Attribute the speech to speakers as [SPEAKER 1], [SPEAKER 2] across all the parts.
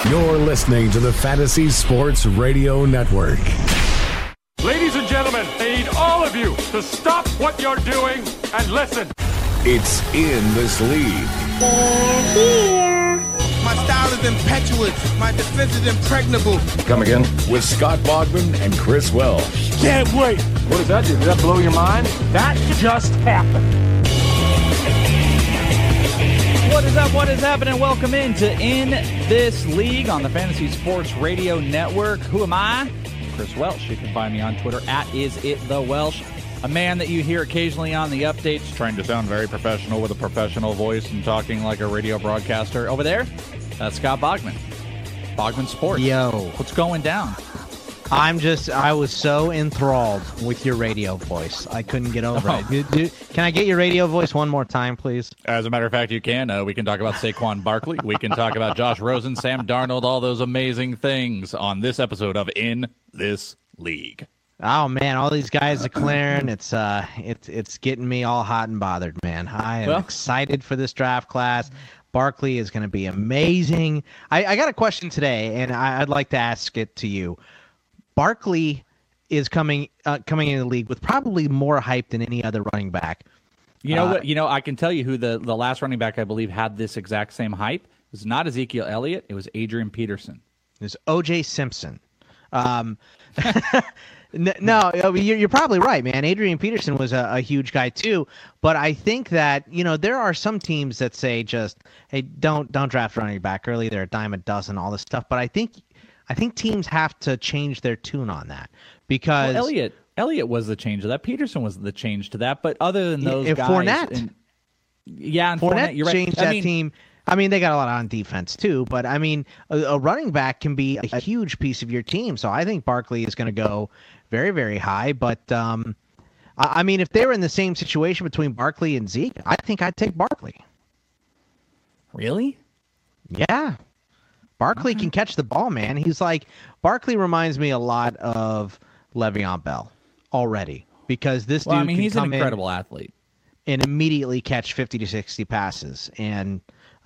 [SPEAKER 1] You're listening to the Fantasy Sports Radio Network.
[SPEAKER 2] Ladies and gentlemen, I need all of you to stop what you're doing and listen.
[SPEAKER 1] It's In This League.
[SPEAKER 3] They're here.
[SPEAKER 4] My style is impetuous. My defense is impregnable.
[SPEAKER 1] Come again? With Scott Bogman and Chris Welsh.
[SPEAKER 2] Can't wait. What does that do? Did that blow your mind? That just happened.
[SPEAKER 5] What is happening? Welcome into In This League on the Fantasy Sports Radio Network. Who am I? Chris Welsh. You can find me on Twitter at IsItTheWelsh. A man that you hear occasionally on the updates, trying to sound very professional with a professional voice and talking like a radio broadcaster. Over there, that's Scott Bogman. Bogman Sports.
[SPEAKER 6] Yo.
[SPEAKER 5] What's going down?
[SPEAKER 6] I was so enthralled with your radio voice. I couldn't get over it. Can I get your radio voice one more time, please?
[SPEAKER 5] As a matter of fact, you can. We can talk about Saquon Barkley. We can talk about Josh Rosen, Sam Darnold, all those amazing things on this episode of In This League.
[SPEAKER 6] Oh man, all these guys declaring it's getting me all hot and bothered, man. I am excited for this draft class. Barkley is going to be amazing. I got a question today, and I'd like to ask it to you. Barkley is coming into the league with probably more hype than any other running back.
[SPEAKER 5] You know what? I can tell you who the last running back I believe had this exact same hype. It was not Ezekiel Elliott. It was Adrian Peterson.
[SPEAKER 6] It was O.J. Simpson. No, you're probably right, man. Adrian Peterson was a huge guy too, but I think that there are some teams that say just, hey, don't draft running back early. They're a dime a dozen, all this stuff. But I think teams have to change their tune on that because
[SPEAKER 5] Elliott was the change to that. Peterson was the change to that. But other than those guys,
[SPEAKER 6] Fournette,
[SPEAKER 5] Fournette, you're right.
[SPEAKER 6] Changed that team. I mean, they got a lot on defense too, but I mean, a running back can be a huge piece of your team. So I think Barkley is going to go very, very high. But I mean, if they were in the same situation between Barkley and Zeke, I think I'd take Barkley.
[SPEAKER 5] Really?
[SPEAKER 6] Yeah. Barkley can catch the ball, man. Barkley reminds me a lot of Le'Veon Bell already because this dude
[SPEAKER 5] he's an incredible athlete
[SPEAKER 6] and immediately catch 50 to 60 passes and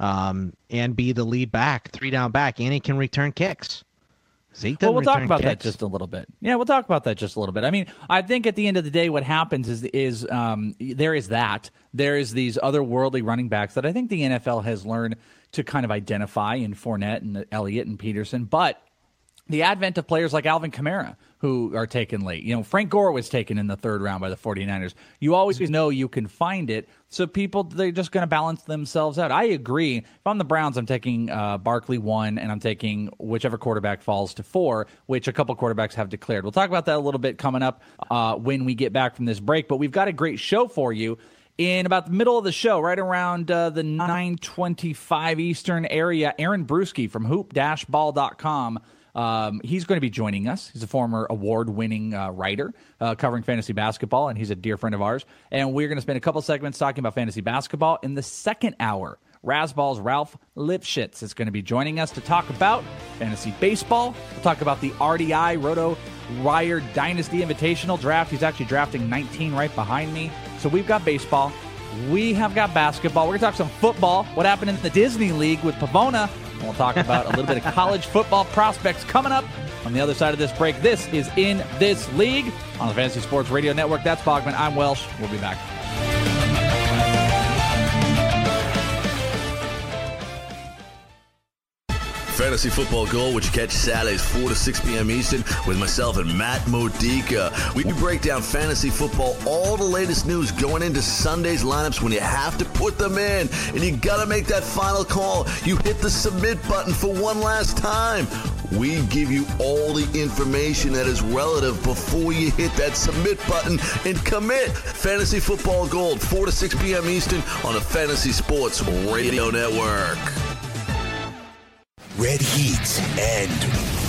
[SPEAKER 6] be the lead back, 3-down back, and he can return kicks. Zeke doesn't
[SPEAKER 5] we'll talk about
[SPEAKER 6] kicks.
[SPEAKER 5] that just a little bit. Yeah, we'll talk about that just a little bit. I mean, I think at the end of the day, what happens is there is these otherworldly running backs that I think the NFL has learned to kind of identify in Fournette and Elliott and Peterson, but the advent of players like Alvin Kamara, who are taken late. Frank Gore was taken in the third round by the 49ers. You always know you can find it, so they're just going to balance themselves out. I agree. If I'm the Browns, I'm taking Barkley 1, and I'm taking whichever quarterback falls to 4, which a couple quarterbacks have declared. We'll talk about that a little bit coming up when we get back from this break, but we've got a great show for you. In about the middle of the show, right around the 9:25 Eastern area, Aaron Bruski from hoop-ball.com. He's going to be joining us. He's a former award-winning writer covering fantasy basketball, and he's a dear friend of ours. And we're going to spend a couple segments talking about fantasy basketball. In the second hour, Razzball's Ralph Lipschitz is going to be joining us to talk about fantasy baseball. We'll talk about the RDI RotoWire Dynasty Invitational Draft. He's actually drafting 19 right behind me. So we've got baseball. We have got basketball. We're going to talk some football. What happened in the Disney League with Pavona. And we'll talk about a little bit of college football prospects coming up on the other side of this break. This is In This League on the Fantasy Sports Radio Network. That's Bogman. I'm Welsh. We'll be back.
[SPEAKER 7] Fantasy Football Gold, which you catch Saturdays 4 to 6 p.m. Eastern with myself and Matt Modica. We break down fantasy football, all the latest news going into Sunday's lineups when you have to put them in. And you got to make that final call. You hit the submit button for one last time. We give you all the information that is relative before you hit that submit button and commit. Fantasy Football Gold, 4 to 6 p.m. Eastern on the Fantasy Sports Radio Network.
[SPEAKER 8] Red Heat and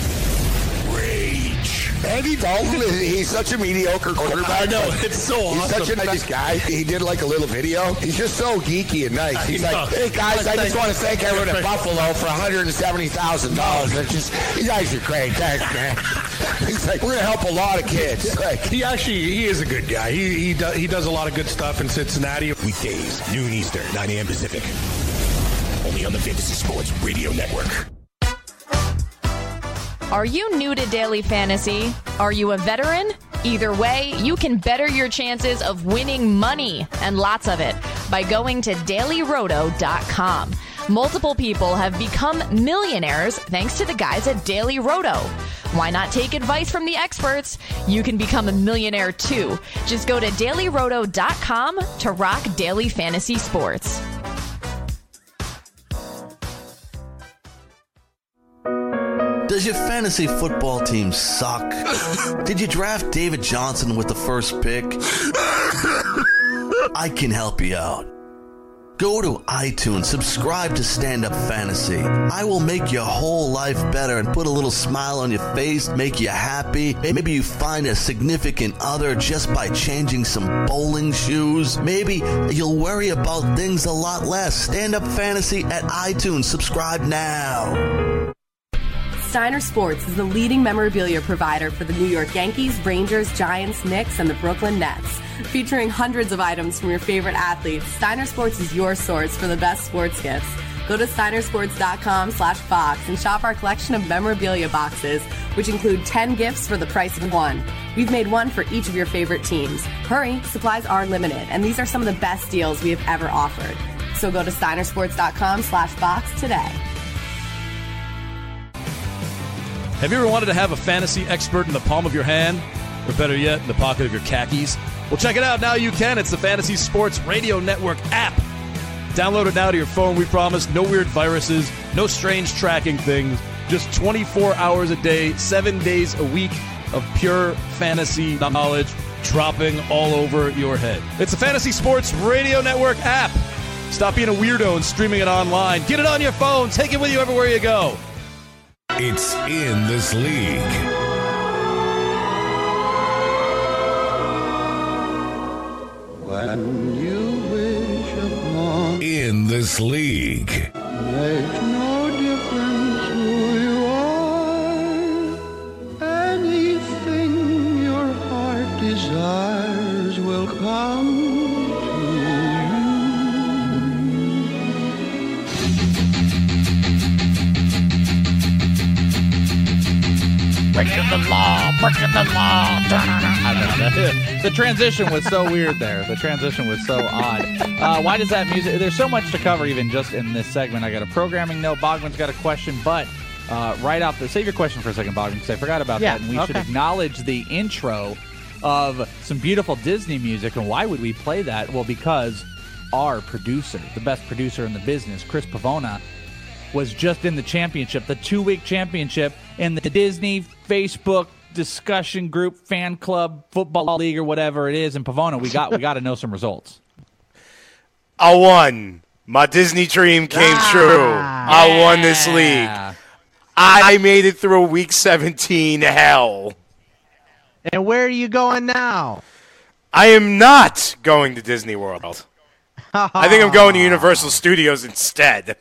[SPEAKER 8] Rage.
[SPEAKER 9] Andy Dalton, he's such a mediocre quarterback.
[SPEAKER 8] I know, it's so awesome.
[SPEAKER 9] He's such a nice guy. He did like a little video. He's just so geeky and nice. He's like, hey guys, I just want to thank everyone at Buffalo for $170,000. You guys are great. Thanks, man. He's like, we're going to help a lot of kids. Like,
[SPEAKER 8] he is a good guy. He does a lot of good stuff in Cincinnati. Weekdays, noon Eastern, 9 a.m. Pacific. Only on the Fantasy Sports Radio Network.
[SPEAKER 10] Are you new to daily fantasy? Are you a veteran? Either way, you can better your chances of winning money, and lots of it, by going to dailyroto.com. Multiple people have become millionaires thanks to the guys at Daily Roto. Why not take advice from the experts? You can become a millionaire too. Just go to dailyroto.com to rock daily fantasy sports.
[SPEAKER 7] Does your fantasy football team suck? Did you draft David Johnson with the first pick? I can help you out. Go to iTunes, subscribe to Stand Up Fantasy. I will make your whole life better and put a little smile on your face, make you happy. Maybe you find a significant other just by changing some bowling shoes. Maybe you'll worry about things a lot less. Stand Up Fantasy at iTunes. Subscribe now.
[SPEAKER 11] Steiner Sports is the leading memorabilia provider for the New York Yankees, Rangers, Giants, Knicks, and the Brooklyn Nets. Featuring hundreds of items from your favorite athletes, Steiner Sports is your source for the best sports gifts. Go to steinersports.com/box and shop our collection of memorabilia boxes, which include 10 gifts for the price of one. We've made one for each of your favorite teams. Hurry, supplies are limited, and these are some of the best deals we have ever offered. So go to steinersports.com/box today.
[SPEAKER 12] Have you ever wanted to have a fantasy expert in the palm of your hand? Or better yet, in the pocket of your khakis? Well, check it out. Now you can. It's the Fantasy Sports Radio Network app. Download it now to your phone. We promise no weird viruses, no strange tracking things. Just 24 hours a day, 7 days a week of pure fantasy knowledge dropping all over your head. It's the Fantasy Sports Radio Network app. Stop being a weirdo and streaming it online. Get it on your phone. Take it with you everywhere you go.
[SPEAKER 1] It's In This League.
[SPEAKER 13] When you wish upon
[SPEAKER 1] In This League.
[SPEAKER 13] Makes no difference who you are. Anything your heart desires will come
[SPEAKER 5] Breaking the law, breaking the law. The transition was so weird there. The transition was so odd. Why does that music? There's so much to cover even just in this segment. I got a programming note. Bogman's got a question, but right off the... Save your question for a second, Bogman, because I forgot about that. And we should acknowledge the intro of some beautiful Disney music. And why would we play that? Well, because our producer, the best producer in the business, Chris Pavona, was just in the championship, the 2-week championship in the Disney Facebook discussion group, fan club, football league, or whatever it is in Pavona. We got to know some results.
[SPEAKER 14] I won. My Disney dream came true. I won this league. I made it through week 17 hell.
[SPEAKER 6] And where are you going now?
[SPEAKER 14] I am not going to Disney World. I think I'm going to Universal Studios instead.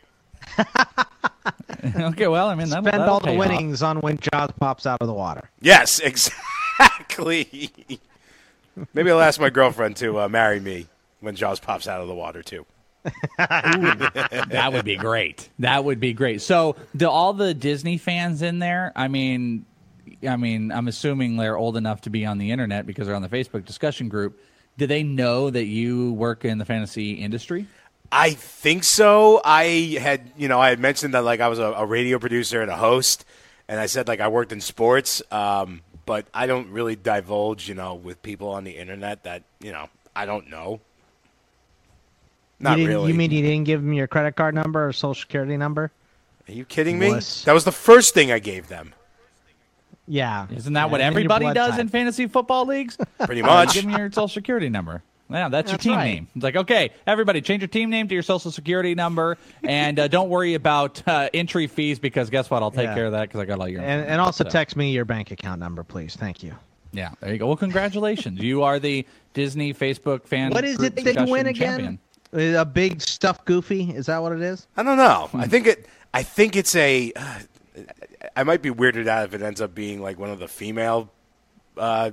[SPEAKER 5] Okay, well, I mean,
[SPEAKER 6] spend all the winnings on when Jaws pops out of the water.
[SPEAKER 14] Yes, exactly. Maybe I'll ask my girlfriend to marry me when Jaws pops out of the water too.
[SPEAKER 5] That would be great. That would be great. So, do all the Disney fans in there? I mean, I'm assuming they're old enough to be on the internet because they're on the Facebook discussion group. Do they know that you work in the fantasy industry?
[SPEAKER 14] I think so. I had mentioned that like I was a radio producer and a host, and I said like I worked in sports, but I don't really divulge, with people on the internet that, I don't know. Not really.
[SPEAKER 6] You mean you didn't give them your credit card number or social security number?
[SPEAKER 14] Are you kidding me? That was the first thing I gave them.
[SPEAKER 6] Yeah.
[SPEAKER 5] Isn't that what everybody does in fantasy football leagues?
[SPEAKER 14] Pretty much.
[SPEAKER 5] Give me your social security number. Yeah, that's your team name. It's like, okay, everybody, change your team name to your social security number, and don't worry about entry fees because guess what? I'll take care of that because I got all your information.
[SPEAKER 6] And also text me your bank account number, please. Thank you.
[SPEAKER 5] Yeah, there you go. Well, congratulations. You are the Disney Facebook fan.
[SPEAKER 6] What is it they win again?
[SPEAKER 5] Champion.
[SPEAKER 6] A big stuffed goofy? Is that what it is?
[SPEAKER 14] I don't know. I think it's a. I might be weirded out if it ends up being like one of the female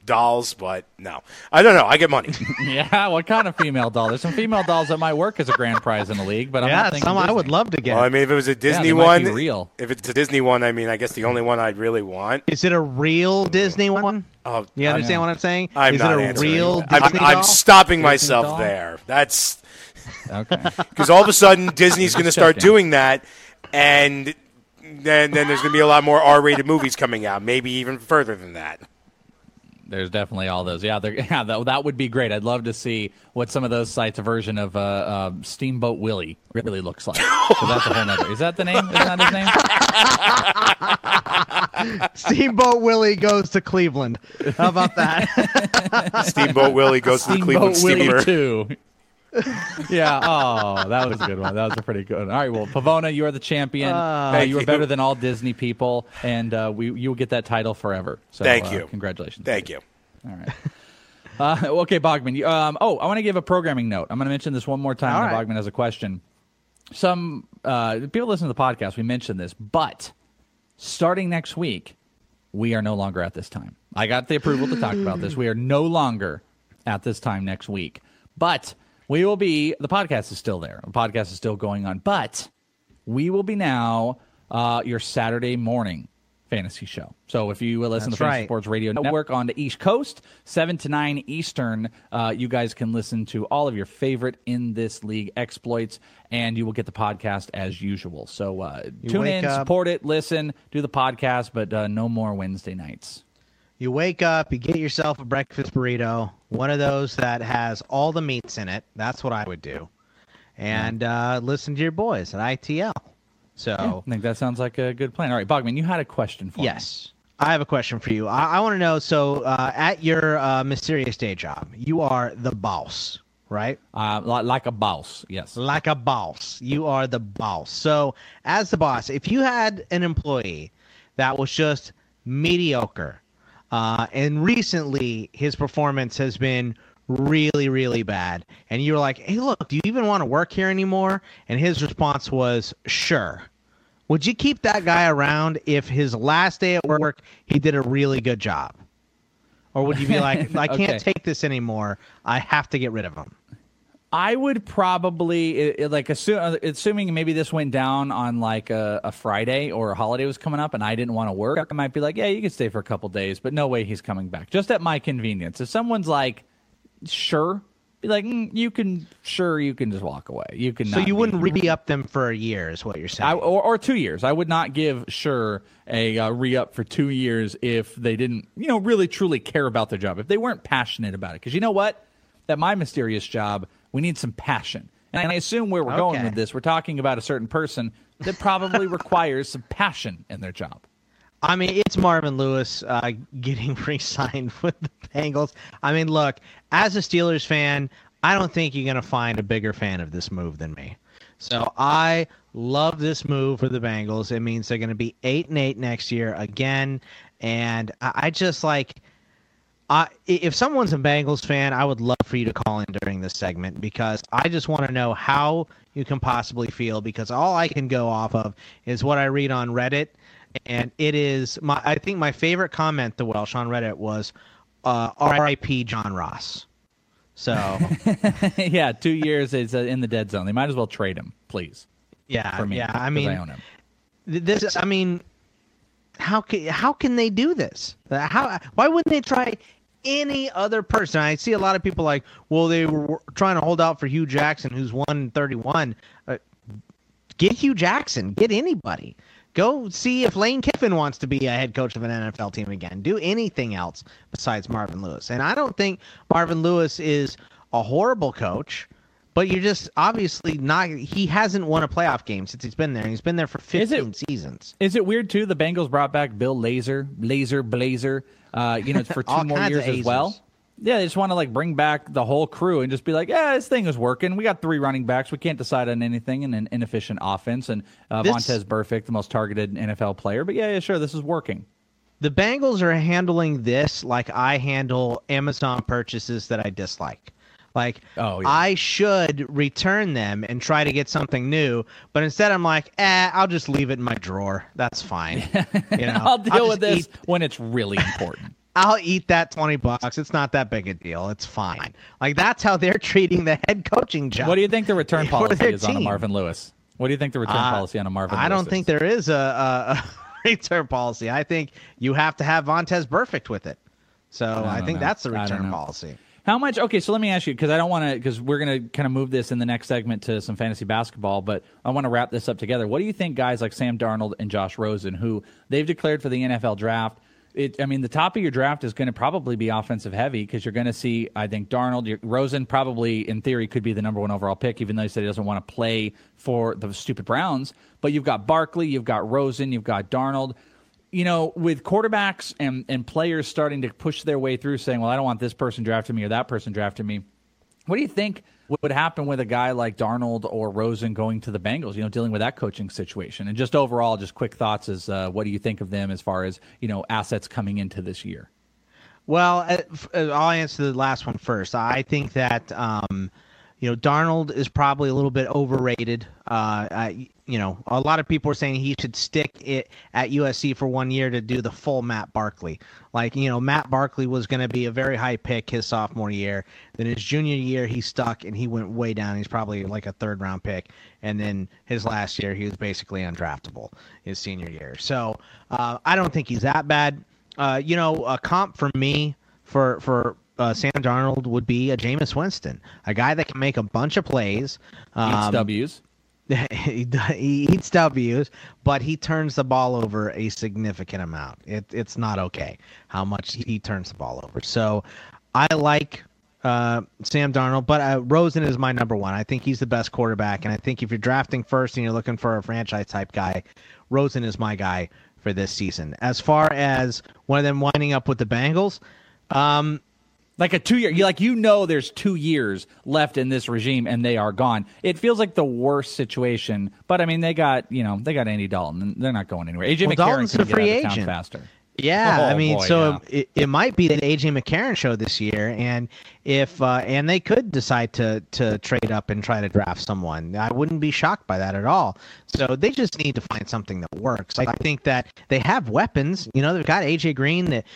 [SPEAKER 14] dolls, but no. I don't know. I get money.
[SPEAKER 5] Yeah, what kind of female doll? There's some female dolls that might work as a grand prize in the league, but I'm not thinking
[SPEAKER 6] some
[SPEAKER 5] Disney.
[SPEAKER 6] I would love to get.
[SPEAKER 14] Well, I mean, if it was a Disney
[SPEAKER 5] might be
[SPEAKER 14] one,
[SPEAKER 5] real.
[SPEAKER 14] If it's a Disney one, I mean, I guess the only one I'd really want.
[SPEAKER 6] Is it a real Disney one?
[SPEAKER 14] Oh,
[SPEAKER 6] you understand what I'm saying?
[SPEAKER 14] I'm
[SPEAKER 6] Is
[SPEAKER 14] not
[SPEAKER 6] it a
[SPEAKER 14] answering.
[SPEAKER 6] real Disney
[SPEAKER 14] I'm
[SPEAKER 6] doll?
[SPEAKER 14] stopping
[SPEAKER 5] Disney
[SPEAKER 14] myself
[SPEAKER 5] doll?
[SPEAKER 14] there. That's
[SPEAKER 5] okay.
[SPEAKER 14] Because all of a sudden Disney's going to start
[SPEAKER 5] checking.
[SPEAKER 14] doing that, and then there's going to be a lot more R-rated movies coming out, maybe even further than that.
[SPEAKER 5] There's definitely all those. Yeah, that would be great. I'd love to see what some of those sites' version of Steamboat Willie really looks like. So that's a whole nother. Is that the name? Is that his name?
[SPEAKER 6] Steamboat Willie goes to Cleveland. How about that?
[SPEAKER 14] Steamboat Willie goes to the Cleveland Steamer.
[SPEAKER 5] Willie 2. Yeah. Oh, that was a good one. That was a pretty good one. All right. Well, Pavona, you are the champion. You are better than all Disney people, and you will get that title forever. So,
[SPEAKER 14] Thank you.
[SPEAKER 5] Congratulations.
[SPEAKER 14] Thank you.
[SPEAKER 5] All right. Okay, Bogman. I want to give a programming note. I'm going to mention this one more time.
[SPEAKER 6] All
[SPEAKER 5] and
[SPEAKER 6] right.
[SPEAKER 5] Bogman has a question. Some people listen to the podcast. We mentioned this, but starting next week, we are no longer at this time. I got the approval to talk about this. We are no longer at this time next week, but we will be. The podcast is still there. The podcast is still going on, but we will be now your Saturday morning fantasy show. So if you listen to the Fantasy Sports Radio Network on the East Coast, 7 to 9 Eastern, you guys can listen to all of your favorite In This League exploits, and you will get the podcast as usual. So tune in, support it, listen, do the podcast, but no more Wednesday nights.
[SPEAKER 6] You wake up, you get yourself a breakfast burrito, one of those that has all the meats in it. That's what I would do. And listen to your boys at ITL. So
[SPEAKER 5] I think that sounds like a good plan. All right, Bogman, you had a question for me.
[SPEAKER 6] Yes. I have a question for you. I want to know, so at your mysterious day job, you are the boss, right?
[SPEAKER 5] Like a boss, yes.
[SPEAKER 6] Like a boss. You are the boss. So as the boss, if you had an employee that was just mediocre, and recently his performance has been really, really bad, and you were like, hey, look, do you even want to work here anymore? And his response was, sure. Would you keep that guy around if his last day at work he did a really good job? Or would you be like, I can't take this anymore, I have to get rid of him?
[SPEAKER 5] I would probably, assuming maybe this went down on like a Friday or a holiday was coming up and I didn't want to work, I might be like, yeah, you can stay for a couple days, but no way he's coming back. Just at my convenience. If someone's like, sure, be like, you can just walk away. You can.
[SPEAKER 6] So you wouldn't re-up them for a year, is what you're saying?
[SPEAKER 5] Or 2 years. I would not give Sure a re-up for 2 years if they didn't, really truly care about their job. If they weren't passionate about it, because you know what, at my mysterious job, we need some passion. And I assume where we're going with this, we're talking about a certain person that probably requires some passion in their job.
[SPEAKER 6] I mean, it's Marvin Lewis getting re-signed with the Bengals. I mean, look, as a Steelers fan, I don't think you're going to find a bigger fan of this move than me. So I love this move for the Bengals. It means they're going to be 8-8 next year again. And I just like, if someone's a Bengals fan, I would love for you to call in during this segment, because I just want to know how you can possibly feel, because all I can go off of is what I read on Reddit. And it is I think my favorite comment, the Welsh on Reddit, was R.I.P. John Ross. So
[SPEAKER 5] yeah, 2 years is in the dead zone. They might as well trade him, please.
[SPEAKER 6] Yeah,
[SPEAKER 5] for me,
[SPEAKER 6] yeah. I mean,
[SPEAKER 5] I own him.
[SPEAKER 6] This. I mean, how can they do this? Why wouldn't they try any other person? I see a lot of people like, well, they were trying to hold out for Hugh Jackson, who's 131. Get Hugh Jackson. Get anybody. Go see if Lane Kiffin wants to be a head coach of an NFL team again. Do anything else besides Marvin Lewis. And I don't think Marvin Lewis is a horrible coach, but you're just obviously not. He hasn't won a playoff game since he's been there. He's been there for 15 seasons.
[SPEAKER 5] Is it weird, too, the Bengals brought back Bill Blazer, for 2 more years as well? Yeah, they just want to bring back the whole crew and just be like, yeah, this thing is working. We got 3 running backs. We can't decide on anything in an inefficient offense. And Vontaze Burfict, the most targeted NFL player. But yeah, sure, this is working.
[SPEAKER 6] The Bengals are handling this like I handle Amazon purchases that I dislike. I should return them and try to get something new, but instead I'm like, I'll just leave it in my drawer. That's fine.
[SPEAKER 5] I'll deal with this when it's really important.
[SPEAKER 6] I'll eat that $20. It's not that big a deal. It's fine. Like, that's how they're treating the head coaching job.
[SPEAKER 5] What do you think the return policy is on a
[SPEAKER 6] team.
[SPEAKER 5] Marvin Lewis? What do you think the return policy on a Marvin Lewis
[SPEAKER 6] I don't
[SPEAKER 5] is?
[SPEAKER 6] think there is a return policy. I think you have to have Vontaze Burfict with it. So I think that's the return policy.
[SPEAKER 5] How much? Okay, so let me ask you, because I don't want to, because we're going to kind of move this in the next segment to some fantasy basketball, but I want to wrap this up together. What do you think guys like Sam Darnold and Josh Rosen, who they've declared for the NFL draft, the top of your draft is going to probably be offensive heavy, because you're going to see, I think, Darnold. Rosen probably, in theory, could be the number 1 overall pick, even though he said he doesn't want to play for the stupid Browns. But you've got Barkley, you've got Rosen, you've got Darnold. With quarterbacks and players starting to push their way through saying, well, I don't want this person drafting me or that person drafting me, what do you think would happen with a guy like Darnold or Rosen going to the Bengals, dealing with that coaching situation? And just overall, just quick thoughts is what do you think of them as far as, assets coming into this year?
[SPEAKER 6] Well, I'll answer the last one first. I think that, Darnold is probably a little bit overrated. A lot of people are saying he should stick it at USC for 1 year to do the full Matt Barkley. Matt Barkley was going to be a very high pick his sophomore year. Then his junior year, he stuck and he went way down. He's probably like a 3rd round pick. And then his last year, he was basically undraftable his senior year. So I don't think he's that bad. A comp for me for Sam Darnold would be a Jameis Winston, a guy that can make a bunch of plays.
[SPEAKER 5] Eats W's.
[SPEAKER 6] He eats W's, but he turns the ball over a significant amount. It's not okay how much he turns the ball over. So I like Sam Darnold, but Rosen is my number 1. I think he's the best quarterback, and I think if you're drafting first and you're looking for a franchise-type guy, Rosen is my guy for this season. As far as one of them winding up with the Bengals,
[SPEAKER 5] like a 2 year, there's 2 years left in this regime and they are gone. It feels like the worst situation, but I mean, they got Andy Dalton and they're not going anywhere. AJ McCarron
[SPEAKER 6] Dalton's
[SPEAKER 5] can
[SPEAKER 6] a free
[SPEAKER 5] get out of
[SPEAKER 6] agent.
[SPEAKER 5] town faster.
[SPEAKER 6] Yeah,
[SPEAKER 5] Oh, boy,
[SPEAKER 6] it might be the AJ McCarron show this year, and if and they could decide to trade up and try to draft someone. I wouldn't be shocked by that at all. So they just need to find something that works. I think that they have weapons. They've got AJ Green. That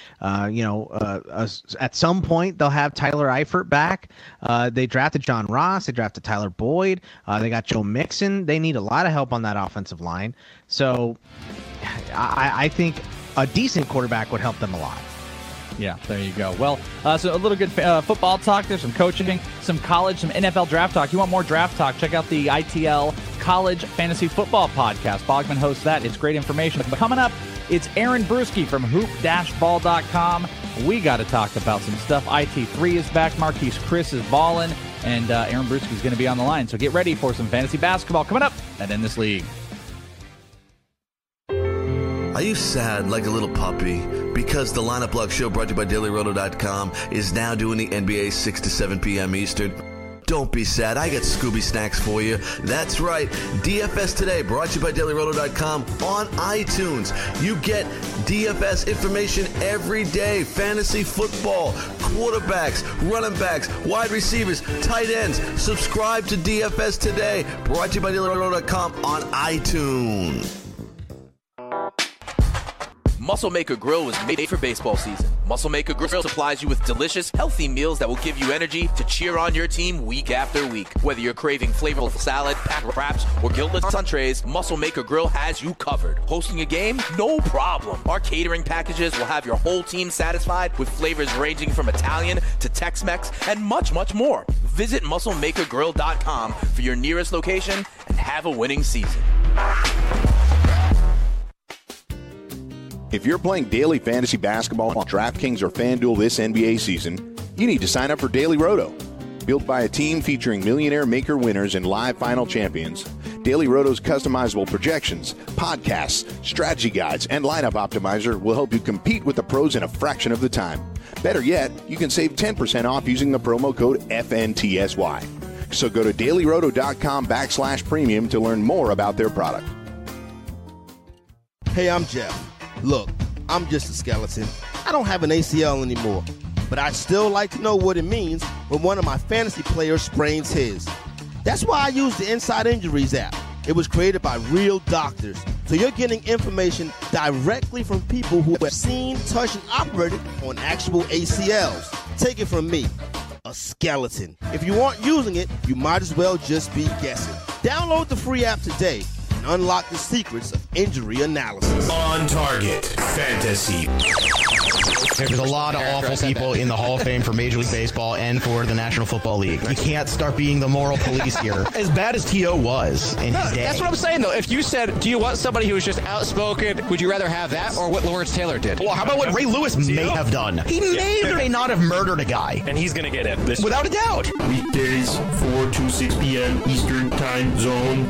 [SPEAKER 6] at some point they'll have Tyler Eifert back. They drafted John Ross. They drafted Tyler Boyd. They got Joe Mixon. They need a lot of help on that offensive line. So I think a decent quarterback would help them a lot.
[SPEAKER 5] Yeah, there you go. Well, so a little good football talk. There's some coaching, some college, some NFL draft talk. You want more draft talk? Check out the ITL College Fantasy Football Podcast. Bogman hosts that. It's great information. But coming up, it's Aaron Bruski from hoop-ball.com. We got to talk about some stuff. IT3 is back. Marquise Chris is balling. And Aaron Bruski is going to be on the line. So get ready for some fantasy basketball coming up and In This League.
[SPEAKER 7] Are you sad like a little puppy? Because the Lineup Block Show, brought to you by DailyRoto.com, is now doing the NBA 6 to 7 p.m. Eastern. Don't be sad. I got Scooby Snacks for you. That's right. DFS Today, brought to you by DailyRoto.com on iTunes. You get DFS information every day. Fantasy football, quarterbacks, running backs, wide receivers, tight ends. Subscribe to DFS Today, brought to you by DailyRoto.com on iTunes.
[SPEAKER 15] Muscle Maker Grill was made for baseball season. Muscle Maker Grill supplies you with delicious, healthy meals that will give you energy to cheer on your team week after week. Whether you're craving flavorful salad, packed wraps, or guiltless entrees, Muscle Maker Grill has you covered. Hosting a game? No problem. Our catering packages will have your whole team satisfied with flavors ranging from Italian to Tex-Mex and much, much more. Visit MuscleMakerGrill.com for your nearest location and have a winning season.
[SPEAKER 16] If you're playing daily fantasy basketball on DraftKings or FanDuel this NBA season, you need to sign up for Daily Roto. Built by a team featuring millionaire maker winners and live final champions, Daily Roto's customizable projections, podcasts, strategy guides, and lineup optimizer will help you compete with the pros in a fraction of the time. Better yet, you can save 10% off using the promo code FNTSY. So go to dailyroto.com/premium to learn more about their product.
[SPEAKER 4] Hey, I'm Jeff. Look, I'm just a skeleton. I don't have an ACL anymore, but I'd still like to know what it means when one of my fantasy players sprains his. That's why I use the Inside Injuries app. It was created by real doctors So you're getting information directly from people who have seen, touched, and operated on actual ACLs. Take it from me, a skeleton. If you aren't using it, you might as well just be guessing. Download the free app today and unlock the secrets of injury analysis.
[SPEAKER 1] On Target Fantasy.
[SPEAKER 17] There's a lot of awful people in the Hall of Fame for Major League Baseball and for the National Football League. You can't start being the moral police here. As bad as T.O. was in his day.
[SPEAKER 18] That's what I'm saying, though. If you said, do you want somebody who is just outspoken, would you rather have that or what Lawrence Taylor did?
[SPEAKER 17] Well, how about what Ray Lewis may have done? He may or may not have murdered a guy.
[SPEAKER 19] And he's going to get it.
[SPEAKER 17] Without a doubt.
[SPEAKER 20] Weekdays, 4 to 6 p.m. Eastern Time Zone.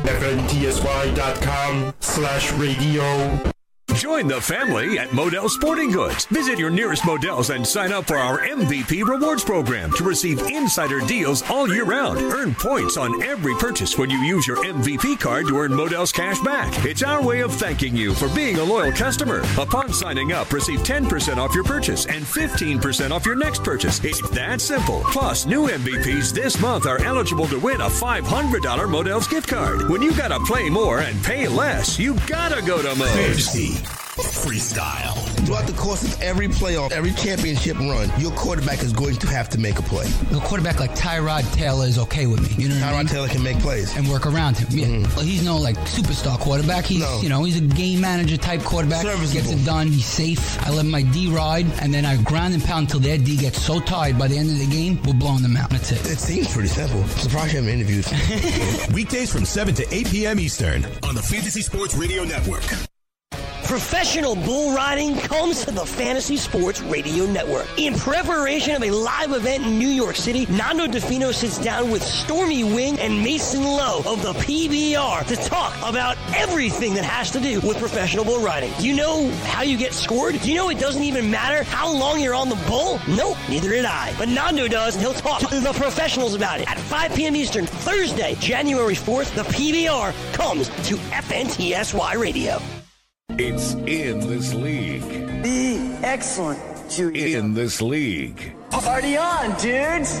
[SPEAKER 20] FNTSY.com/radio.
[SPEAKER 1] Join the family at Modell Sporting Goods. Visit your nearest Modell's and sign up for our MVP Rewards program to receive insider deals all year round. Earn points on every purchase when you use your MVP card to earn Modell's cash back. It's our way of thanking you for being a loyal customer. Upon signing up, receive 10% off your purchase and 15% off your next purchase. It's that simple. Plus, new MVPs this month are eligible to win a $500 Modell's gift card. When you gotta play more and pay less, you gotta go to Modell's.
[SPEAKER 9] Freestyle. Throughout the course of every playoff, every championship run, your quarterback is going to have to make a play.
[SPEAKER 21] A quarterback like Tyrod Taylor is okay with me. You know what I mean?
[SPEAKER 9] Tyrod Taylor can make plays.
[SPEAKER 21] And work around him. Yeah.
[SPEAKER 9] Mm-hmm.
[SPEAKER 21] Well, he's no like superstar quarterback. He's he's a game manager type quarterback.
[SPEAKER 9] Serviceable.
[SPEAKER 21] Gets it done. He's safe. I let my D ride, and then I ground and pound until their D gets so tired by the end of the game, we're blowing them out. That's it.
[SPEAKER 9] It seems pretty simple. I'm surprised you haven't interviewed.
[SPEAKER 1] Weekdays from 7 to 8 p.m. Eastern on the Fantasy Sports Radio Network.
[SPEAKER 22] Professional bull riding comes to the Fantasy Sports Radio Network. In preparation of a live event in New York City, Nando DeFino sits down with Stormy Wing and Mason Lowe of the PBR to talk about everything that has to do with professional bull riding. Do you know how you get scored? Do you know it doesn't even matter how long you're on the bull? Nope, neither did I. But Nando does, and he'll talk to the professionals about it. At 5 p.m. Eastern, Thursday, January 4th, the PBR comes to FNTSY Radio.
[SPEAKER 1] It's in this league.
[SPEAKER 22] Be excellent, Judy.
[SPEAKER 1] In this league.
[SPEAKER 22] Party on, dudes!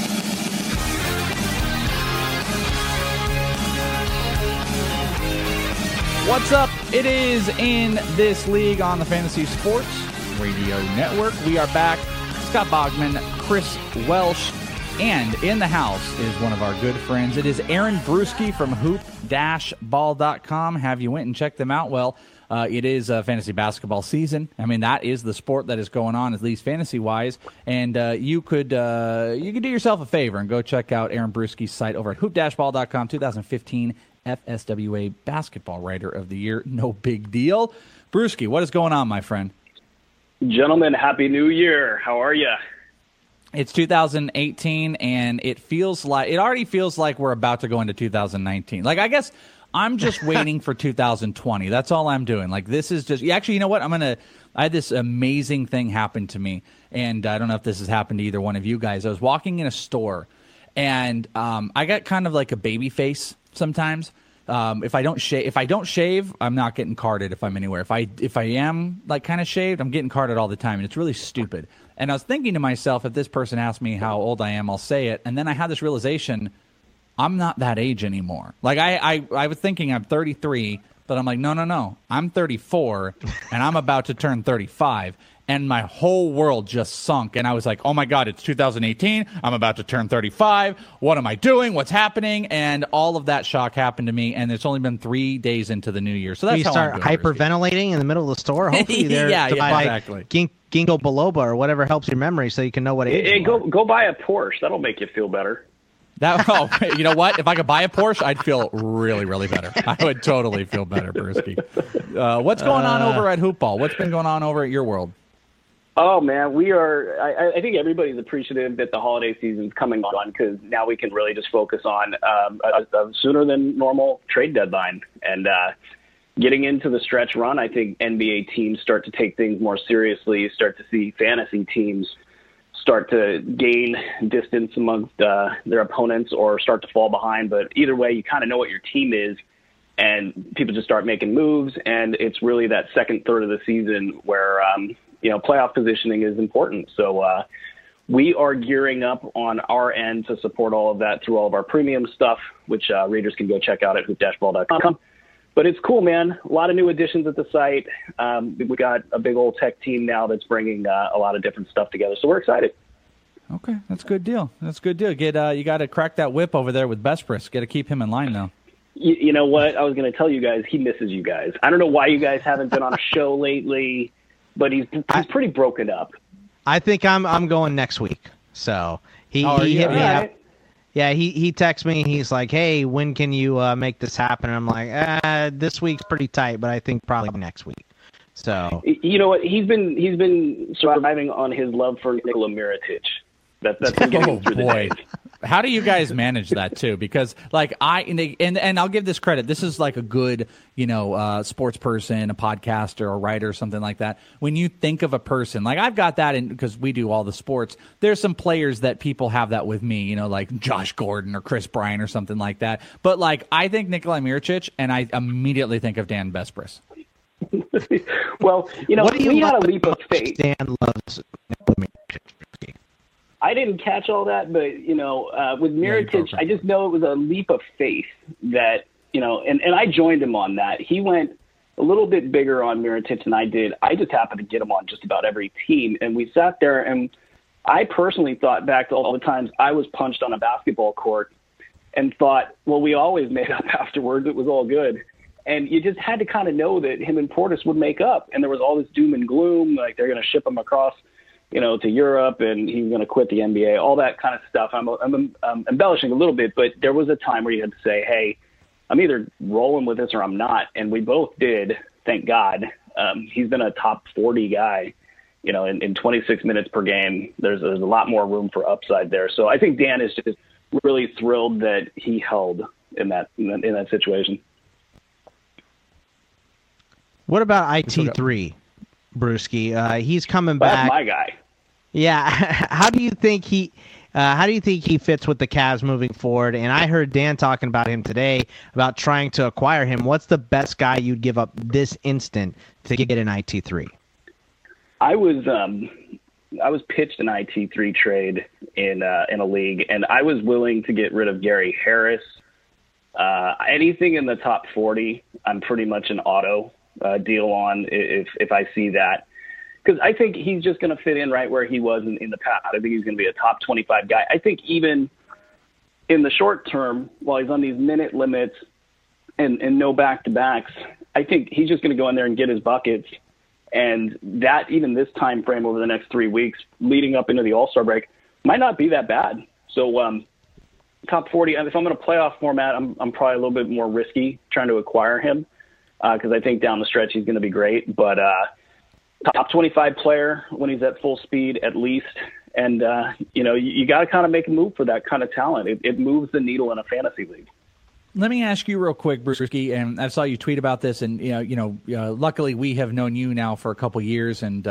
[SPEAKER 5] What's up? It is In This League on the Fantasy Sports Radio Network. We are back. Scott Bogman, Chris Welsh, and in the house is one of our good friends. It is Aaron Bruski from hoop-ball.com. Have you went and checked them out? Well, it is fantasy basketball season. I mean, that is the sport that is going on, at least fantasy-wise. And you could do yourself a favor and go check out Aaron Bruski's site over at hoop-ball.com. 2015 FSWA Basketball Writer of the Year. No big deal. Bruski, what is going on, my friend?
[SPEAKER 23] Gentlemen, Happy New Year. How are you?
[SPEAKER 5] It's 2018, and it already feels like we're about to go into 2019. Like, I guess I'm just waiting for 2020. That's all I'm doing. Like, this is just – actually, you know what? I had this amazing thing happen to me, and I don't know if this has happened to either one of you guys. I was walking in a store, and I got kind of like a baby face sometimes. If I don't shave, I'm not getting carded if I'm anywhere. If I am like kind of shaved, I'm getting carded all the time, and it's really stupid. And I was thinking to myself, if this person asks me how old I am, I'll say it. And then I had this realization, I'm not that age anymore. Like I was thinking I'm 33, but I'm like, no. I'm 34, and I'm about to turn 35. And my whole world just sunk. And I was like, oh, my God, it's 2018. I'm about to turn 35. What am I doing? What's happening? And all of that shock happened to me. And it's only been 3 days into the new year. So that's
[SPEAKER 6] you
[SPEAKER 5] how
[SPEAKER 6] start
[SPEAKER 5] I'm doing,
[SPEAKER 6] hyperventilating in the middle of the store. Hopefully they're
[SPEAKER 5] exactly.
[SPEAKER 6] Ginkgo biloba or whatever helps your memory so you can know what age you are.
[SPEAKER 23] Go buy a Porsche. That'll make you feel better.
[SPEAKER 5] You know what? If I could buy a Porsche, I'd feel really, really better. I would totally feel better, Bruski. What's going on over at Hoop Ball? What's been going on over at your world?
[SPEAKER 23] Oh, man, we are – I think everybody's appreciative that the holiday season's coming on because now we can really just focus on a sooner than normal trade deadline. And getting into the stretch run, I think NBA teams start to take things more seriously. You start to see fantasy teams start to gain distance amongst their opponents or start to fall behind. But either way, you kind of know what your team is, and people just start making moves. And it's really that second third of the season where playoff positioning is important. So we are gearing up on our end to support all of that through all of our premium stuff, which readers can go check out at hoop-ball.com. But it's cool, man. A lot of new additions at the site. We got a big old tech team now that's bringing a lot of different stuff together. So we're excited.
[SPEAKER 5] Okay, that's a good deal. That's a good deal. You got to crack that whip over there with Bespris. Got to keep him in line now.
[SPEAKER 23] You know what? I was going to tell you guys, he misses you guys. I don't know why you guys haven't been on a show lately, but he's pretty broken up.
[SPEAKER 6] I think I'm going next week. So he hit me up. Yeah, he texts me. He's like, "Hey, when can you make this happen?" And I'm like, "This week's pretty tight, but I think probably next week." So
[SPEAKER 23] you know what? He's been surviving on his love for Nikola Mirotic. That's been getting through the days.
[SPEAKER 5] How do you guys manage that too? Because like and I'll give this credit. This is like a good, sports person, a podcaster, a writer, something like that. When you think of a person, like I've got that because we do all the sports. There's some players that people have that with me, like Josh Gordon or Chris Bryant or something like that. But like I think Nikola Mirotic, and I immediately think of Dan Bespris.
[SPEAKER 23] Well, we had a leap of faith.
[SPEAKER 6] Dan loves Nikola Mirotic.
[SPEAKER 23] I didn't catch all that, but, with Mirotic, I just know it was a leap of faith that, and I joined him on that. He went a little bit bigger on Mirotic than I did. I just happened to get him on just about every team. And we sat there, and I personally thought back to all the times I was punched on a basketball court and thought, well, we always made up afterwards. It was all good. And you just had to kind of know that him and Portis would make up. And there was all this doom and gloom, like they're going to ship him across to Europe, and he's going to quit the NBA, all that kind of stuff. I'm embellishing a little bit, but there was a time where you had to say, hey, I'm either rolling with this or I'm not. And we both did, thank God. He's been a top 40 guy, in 26 minutes per game. There's a lot more room for upside there. So I think Dan is just really thrilled that he held in that situation.
[SPEAKER 6] What about IT3, Brewski? He's coming back.
[SPEAKER 23] That's my guy.
[SPEAKER 6] Yeah, how do you think he fits with the Cavs moving forward? And I heard Dan talking about him today about trying to acquire him. What's the best guy you'd give up this instant to get an IT3?
[SPEAKER 23] I was pitched an IT3 trade in a league, and I was willing to get rid of Gary Harris. Anything in the top 40, I'm pretty much an auto deal on if I see that. Because I think he's just going to fit in right where he was in the past. I think he's going to be a top 25 guy. I think even in the short term, while he's on these minute limits and no back-to-backs, I think he's just going to go in there and get his buckets. And that, even this time frame over the next 3 weeks, leading up into the All-Star break, might not be that bad. So top 40, if I'm in a playoff format, I'm probably a little bit more risky trying to acquire him because I think down the stretch he's going to be great. But top 25 player when he's at full speed at least. And, you got to kind of make a move for that kind of talent. It moves the needle in a fantasy league.
[SPEAKER 5] Let me ask you real quick, Brewski, and I saw you tweet about this, and luckily we have known you now for a couple years, and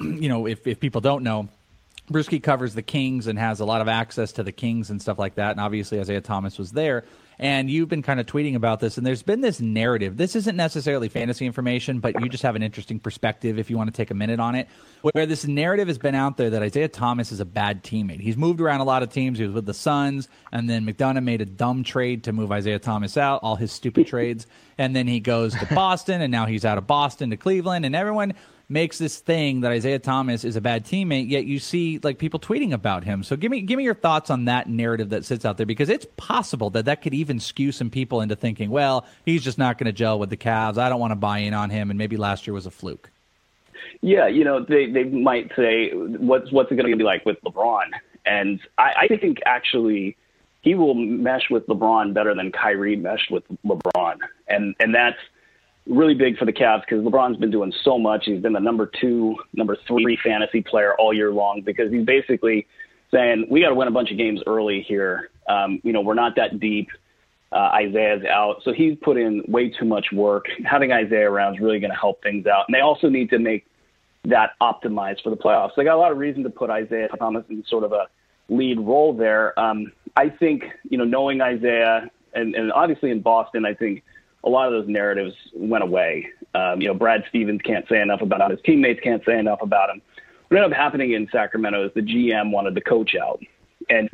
[SPEAKER 5] if people don't know, Brewski covers the Kings and has a lot of access to the Kings and stuff like that, and obviously Isaiah Thomas was there. And you've been kind of tweeting about this, and there's been this narrative. This isn't necessarily fantasy information, but you just have an interesting perspective if you want to take a minute on it, where this narrative has been out there that Isaiah Thomas is a bad teammate. He's moved around a lot of teams. He was with the Suns, and then McDonough made a dumb trade to move Isaiah Thomas out, all his stupid trades. And then he goes to Boston, and now he's out of Boston to Cleveland, and everyone makes this thing that Isaiah Thomas is a bad teammate, yet you see like people tweeting about him. So give me your thoughts on that narrative that sits out there, because it's possible that could even skew some people into thinking, well, he's just not going to gel with the Cavs. I don't want to buy in on him, and maybe last year was a fluke.
[SPEAKER 23] Yeah, they might say, what's it going to be like with LeBron? And I think actually he will mesh with LeBron better than Kyrie meshed with LeBron. And that's really big for the Cavs because LeBron's been doing so much. He's been the number 2, number 3 fantasy player all year long because he's basically saying, we got to win a bunch of games early here. We're not that deep. Isaiah's out. So he's put in way too much work. Having Isaiah around is really going to help things out. And they also need to make that optimized for the playoffs. They got a lot of reason to put Isaiah Thomas in sort of a lead role there. I think, knowing Isaiah and obviously in Boston, I think a lot of those narratives went away. Brad Stevens can't say enough about him. His teammates can't say enough about him. What ended up happening in Sacramento is the GM wanted the coach out. And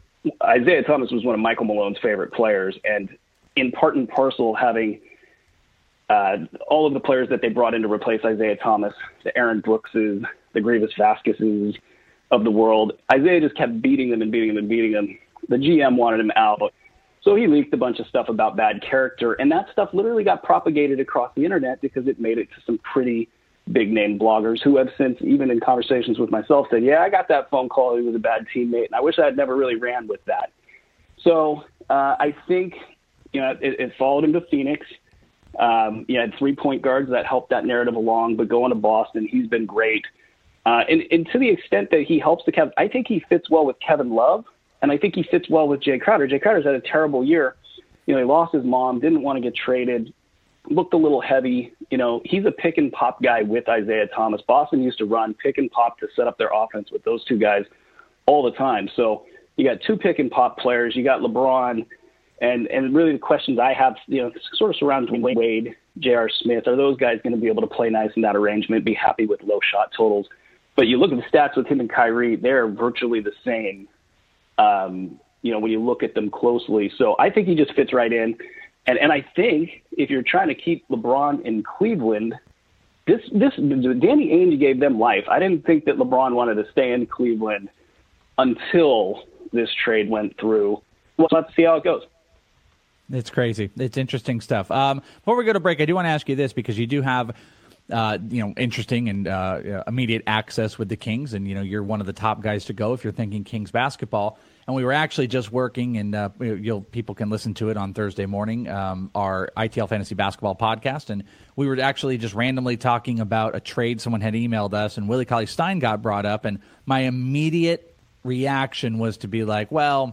[SPEAKER 23] Isaiah Thomas was one of Michael Malone's favorite players. And in part and parcel, having all of the players that they brought in to replace Isaiah Thomas, the Aaron Brookses, the Grievous Vasquezes of the world. Isaiah just kept beating them and beating them and beating them. The GM wanted him out. So he leaked a bunch of stuff about bad character, and that stuff literally got propagated across the internet because it made it to some pretty big-name bloggers who have since, even in conversations with myself, said, yeah, I got that phone call. He was a bad teammate, and I wish I had never really ran with that. So I think, it followed him to Phoenix. He had 3 point guards that helped that narrative along, but going to Boston, he's been great. And to the extent that he helps the Cavs, I think he fits well with Kevin Love, and I think he fits well with Jay Crowder. Jay Crowder's had a terrible year. He lost his mom, didn't want to get traded, looked a little heavy. He's a pick and pop guy with Isaiah Thomas. Boston used to run pick and pop to set up their offense with those two guys all the time. So you got 2 pick and pop players. You got LeBron, and really the questions I have, sort of surround Wade, J.R. Smith. Are those guys going to be able to play nice in that arrangement, be happy with low shot totals? But you look at the stats with him and Kyrie, they're virtually the same. When you look at them closely. So I think he just fits right in. And I think if you're trying to keep LeBron in Cleveland, this Danny Ainge gave them life. I didn't think that LeBron wanted to stay in Cleveland until this trade went through. We'll have to see how it goes.
[SPEAKER 5] It's crazy. It's interesting stuff. Before we go to break, I do want to ask you this because you do have interesting and immediate access with the Kings, and you're one of the top guys to go if you're thinking Kings basketball. And we were actually just working, and people can listen to it on Thursday morning, our ITL Fantasy Basketball podcast, and we were actually just randomly talking about a trade someone had emailed us, and Willie Cauley-Stein got brought up, and my immediate reaction was to be like, well,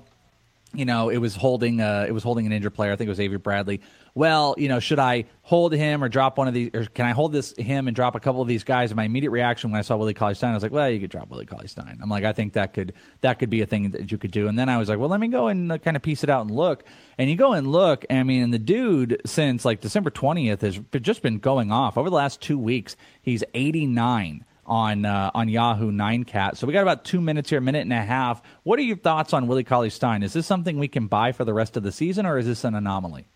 [SPEAKER 5] it was holding an injured player. I think it was Avery Bradley. Well, should I hold him or drop one of these, or can I hold him and drop a couple of these guys? And my immediate reaction when I saw Willie Cauley-Stein, I was like, well, you could drop Willie Cauley-Stein. I'm like, I think that could be a thing that you could do. And then I was like, well, let me go and kind of piece it out and look. And you go and look, and the dude since like December 20th has just been going off. Over the last 2 weeks, he's 89 on Yahoo 9Cat. So we got about 2 minutes here, a minute and a half. What are your thoughts on Willie Cauley-Stein? Is this something we can buy for the rest of the season, or is this an anomaly?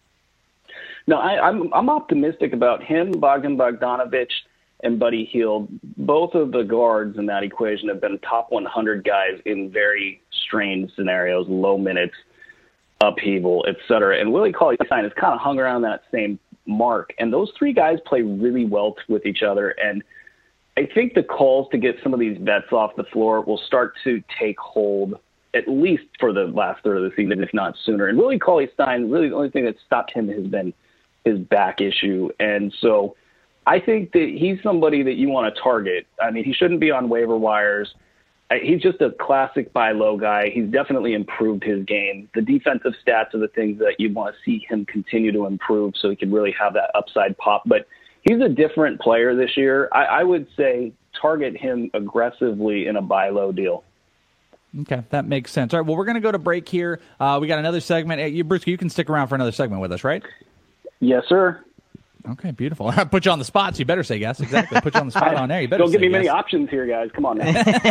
[SPEAKER 23] No, I'm optimistic about him, Bogdan Bogdanovic, and Buddy Hield. Both of the guards in that equation have been top 100 guys in very strange scenarios, low minutes, upheaval, et cetera. And Willie Cauley-Stein has kind of hung around that same mark. And those 3 guys play really well with each other. And I think the calls to get some of these vets off the floor will start to take hold at least for the last third of the season, if not sooner. And Willie Cauley-Stein, really the only thing that stopped him has been his back issue. And so I think that he's somebody that you want to target. I mean, he shouldn't be on waiver wires. He's just a classic buy low guy. He's definitely improved his game. The defensive stats are the things that you want to see him continue to improve so he can really have that upside pop. But he's a different player this year. I would say target him aggressively in a buy low deal.
[SPEAKER 5] Okay, that makes sense. All right, well, we're going to go to break here. We got another segment. Brewski, you can stick around for another segment with us, right?
[SPEAKER 23] Yes, sir.
[SPEAKER 5] Okay, beautiful. I put you on the spot, so you better say yes. Exactly. Put you on the spot on there. You better
[SPEAKER 23] Don't give me
[SPEAKER 5] yes.
[SPEAKER 23] many options here, guys. Come on now.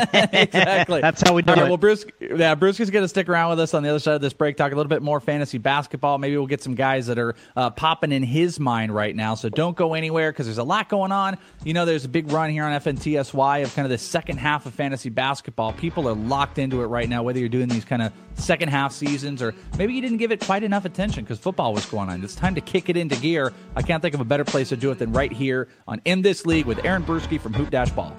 [SPEAKER 5] Exactly.
[SPEAKER 6] That's how we do it.
[SPEAKER 5] Well, Brewski's going to stick around with us on the other side of this break, talk a little bit more fantasy basketball. Maybe we'll get some guys that are popping in his mind right now. So don't go anywhere because there's a lot going on. There's a big run here on FNTSY of kind of the second half of fantasy basketball. People are locked into it right now, whether you're doing these kind of second half seasons or maybe you didn't give it quite enough attention because football was going on. It's time to kick it into gear. I can't think of a better place to do it than right here on In This League with Aaron Brewski from Hoop-Ball.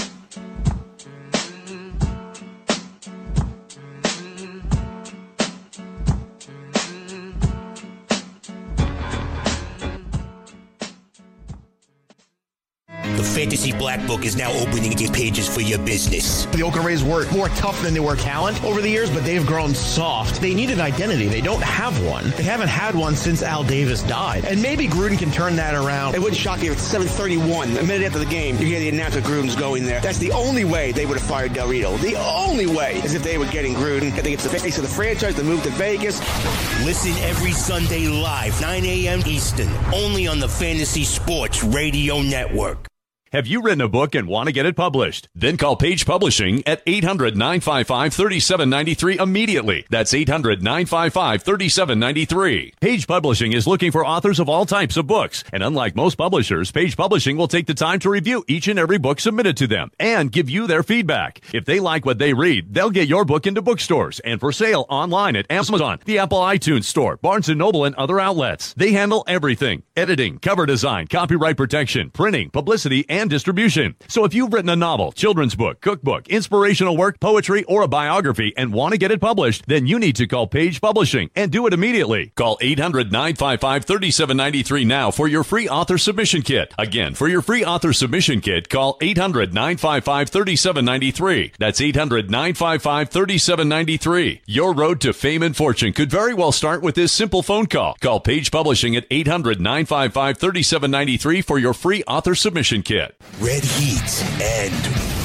[SPEAKER 2] Fantasy Black Book is now opening its pages for your business.
[SPEAKER 17] The Oakland Rays were more tough than they were talent over the years, but they've grown soft. They need an identity. They don't have one. They haven't had one since Al Davis died. And maybe Gruden can turn that around.
[SPEAKER 3] It wouldn't shock you if it's 7:31. A minute after the game, you hear the announcer Gruden's going there. That's the only way they would have fired Del Rito. The only way is if they were getting Gruden. I think it's the face of the franchise to move to Vegas.
[SPEAKER 2] Listen every Sunday live, 9 a.m. Eastern, only on the Fantasy Sports Radio Network.
[SPEAKER 1] Have you written a book and want to get it published? Then call Page Publishing at 800-955-3793 immediately. That's 800-955-3793. Page Publishing is looking for authors of all types of books. And unlike most publishers, Page Publishing will take the time to review each and every book submitted to them and give you their feedback. If they like what they read, they'll get your book into bookstores and for sale online at Amazon, the Apple iTunes Store, Barnes & Noble, and other outlets. They handle everything: editing, cover design, copyright protection, printing, publicity, and distribution. So if you've written a novel, children's book, cookbook, inspirational work, poetry, or a biography and want to get it published, then you need to call Page Publishing and do it immediately. Call 800-955-3793 now for your free author submission kit. Again, for your free author submission kit, call 800-955-3793. That's 800-955-3793. Your road to fame and fortune could very well start with this simple phone call. Call Page Publishing at 800-955-3793 for your free author submission kit.
[SPEAKER 2] Red Heat and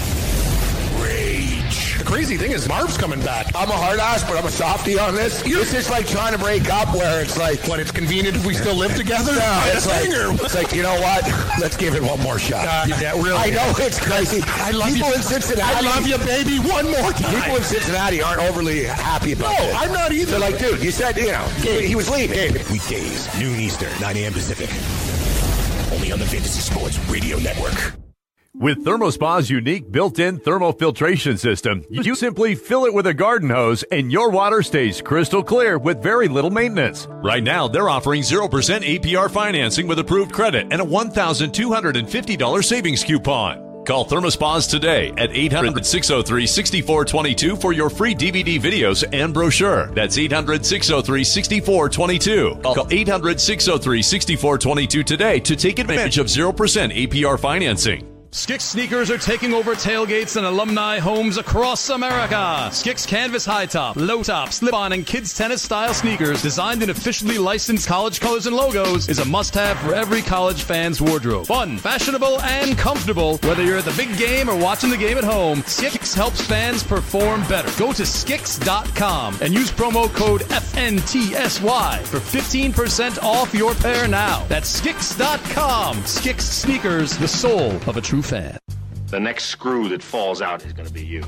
[SPEAKER 2] Rage.
[SPEAKER 9] The crazy thing is Marv's coming back. I'm a hard ass, but I'm a softie on this. It's just like trying to break up where it's like, what, it's convenient if we still live together? No, it's like, you know what? Let's give it one more shot. Yeah, really. I know it's crazy.
[SPEAKER 13] I love
[SPEAKER 9] People
[SPEAKER 13] you.
[SPEAKER 9] in Cincinnati.
[SPEAKER 13] I love you, baby. One more time.
[SPEAKER 9] People in Cincinnati aren't overly happy about
[SPEAKER 13] No,
[SPEAKER 9] this.
[SPEAKER 13] I'm not either.
[SPEAKER 9] They're like, dude, you said, he was leaving.
[SPEAKER 2] Weekdays, noon Eastern, 9 a.m. Pacific. Only on the Fantasy Sports Radio Network.
[SPEAKER 1] With ThermoSpa's unique built-in thermofiltration system, you simply fill it with a garden hose and your water stays crystal clear with very little maintenance. Right now, they're offering 0% APR financing with approved credit and a $1,250 savings coupon. Call ThermoSpas today at 800-603-6422 for your free DVD videos and brochure. That's 800-603-6422. Call 800-603-6422 today to take advantage of 0% APR financing.
[SPEAKER 12] Skix sneakers are taking over tailgates and alumni homes across America. Skix canvas high top, low top, slip-on, and kids tennis style sneakers designed in officially licensed college colors and logos is a must-have for every college fan's wardrobe. Fun, fashionable, and comfortable. Whether you're at the big game or watching the game at home, Skix helps fans perform better. Go to Skix.com and use promo code FNTSY for 15% off your pair now. That's Skix.com. Skix sneakers, the soul of a true fan.
[SPEAKER 20] The next screw that falls out is going to be you.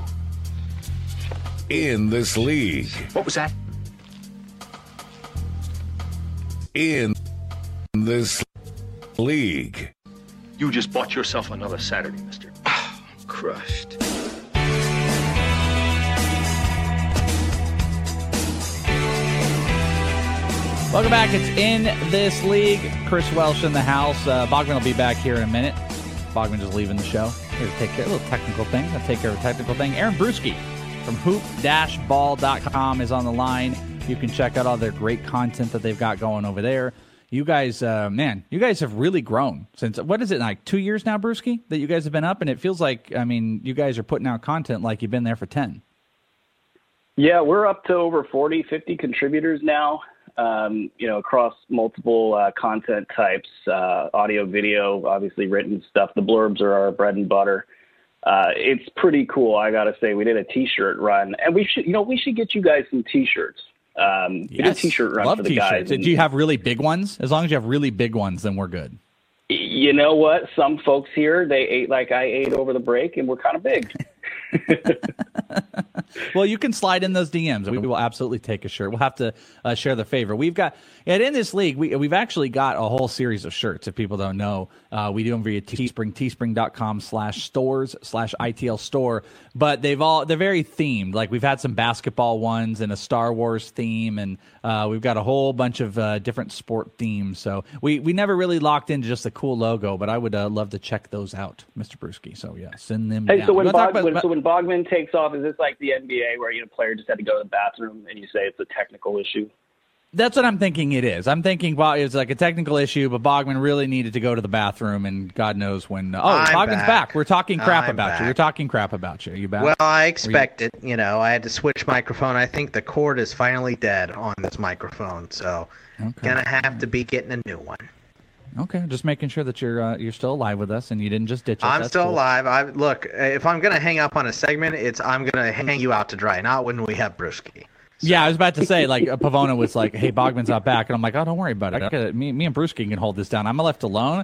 [SPEAKER 8] In this league.
[SPEAKER 20] What was that?
[SPEAKER 8] In this league.
[SPEAKER 20] You just bought yourself another Saturday, mister. I'm crushed.
[SPEAKER 5] Welcome back. It's In This League. Chris Welsh in the house. Bogman will be back here in a minute. Bogman just leaving the show. Here to take care of a little technical thing. I'll take care of a technical thing. Aaron Brewski from hoop-ball.com is on the line. You can check out all their great content that they've got going over there. You guys, you guys have really grown since, what is it, like 2 years now, Brewski, that you guys have been up? And it feels like, you guys are putting out content like you've been there for 10.
[SPEAKER 23] Yeah, we're up to over 40, 50 contributors now. Across multiple content types, audio, video, obviously written stuff. The blurbs are our bread and butter. It's pretty cool. I got to say, we did a T-shirt run, and we should get you guys some T-shirts. We did a T-shirt run for the guys.
[SPEAKER 5] Did you have really big ones? As long as you have really big ones, then we're good.
[SPEAKER 23] You know what? Some folks here, they ate like I ate over the break, and we're kind of big.
[SPEAKER 5] Well, you can slide in those DMs. We will absolutely take a shirt. We'll have to share the favor. We've got, and in this league, we've actually got a whole series of shirts. If people don't know, we do them via Teespring, teespring.com/stores/ITL store. But they're very themed. Like we've had some basketball ones and a Star Wars theme, and we've got a whole bunch of different sport themes. So we never really locked into just a cool logo, but I would love to check those out, Mr. Brewski. So yeah, send them down.
[SPEAKER 23] So when Bogman takes off, is this like the NBA where a player just had to go to the bathroom and you say it's a technical issue?
[SPEAKER 5] That's what I'm thinking it is. I'm thinking it's like a technical issue, but Bogman really needed to go to the bathroom, and God knows when. Bogman's back. We're talking crap about you. We're talking crap about you. Are you back?
[SPEAKER 6] Well, I expect it. I had to switch microphone. I think the cord is finally dead on this microphone, so gonna have to be getting a new one.
[SPEAKER 5] Okay, just making sure that you're still alive with us and you didn't just ditch us.
[SPEAKER 6] I'm still alive. Look, if I'm gonna hang up on a segment, I'm gonna hang you out to dry, not when we have Brewski.
[SPEAKER 5] So. Yeah, I was about to say, like, Pavona was like, hey, Bogman's not back. And I'm like, oh, don't worry about it. Me and Brewski can hold this down. I'm left alone.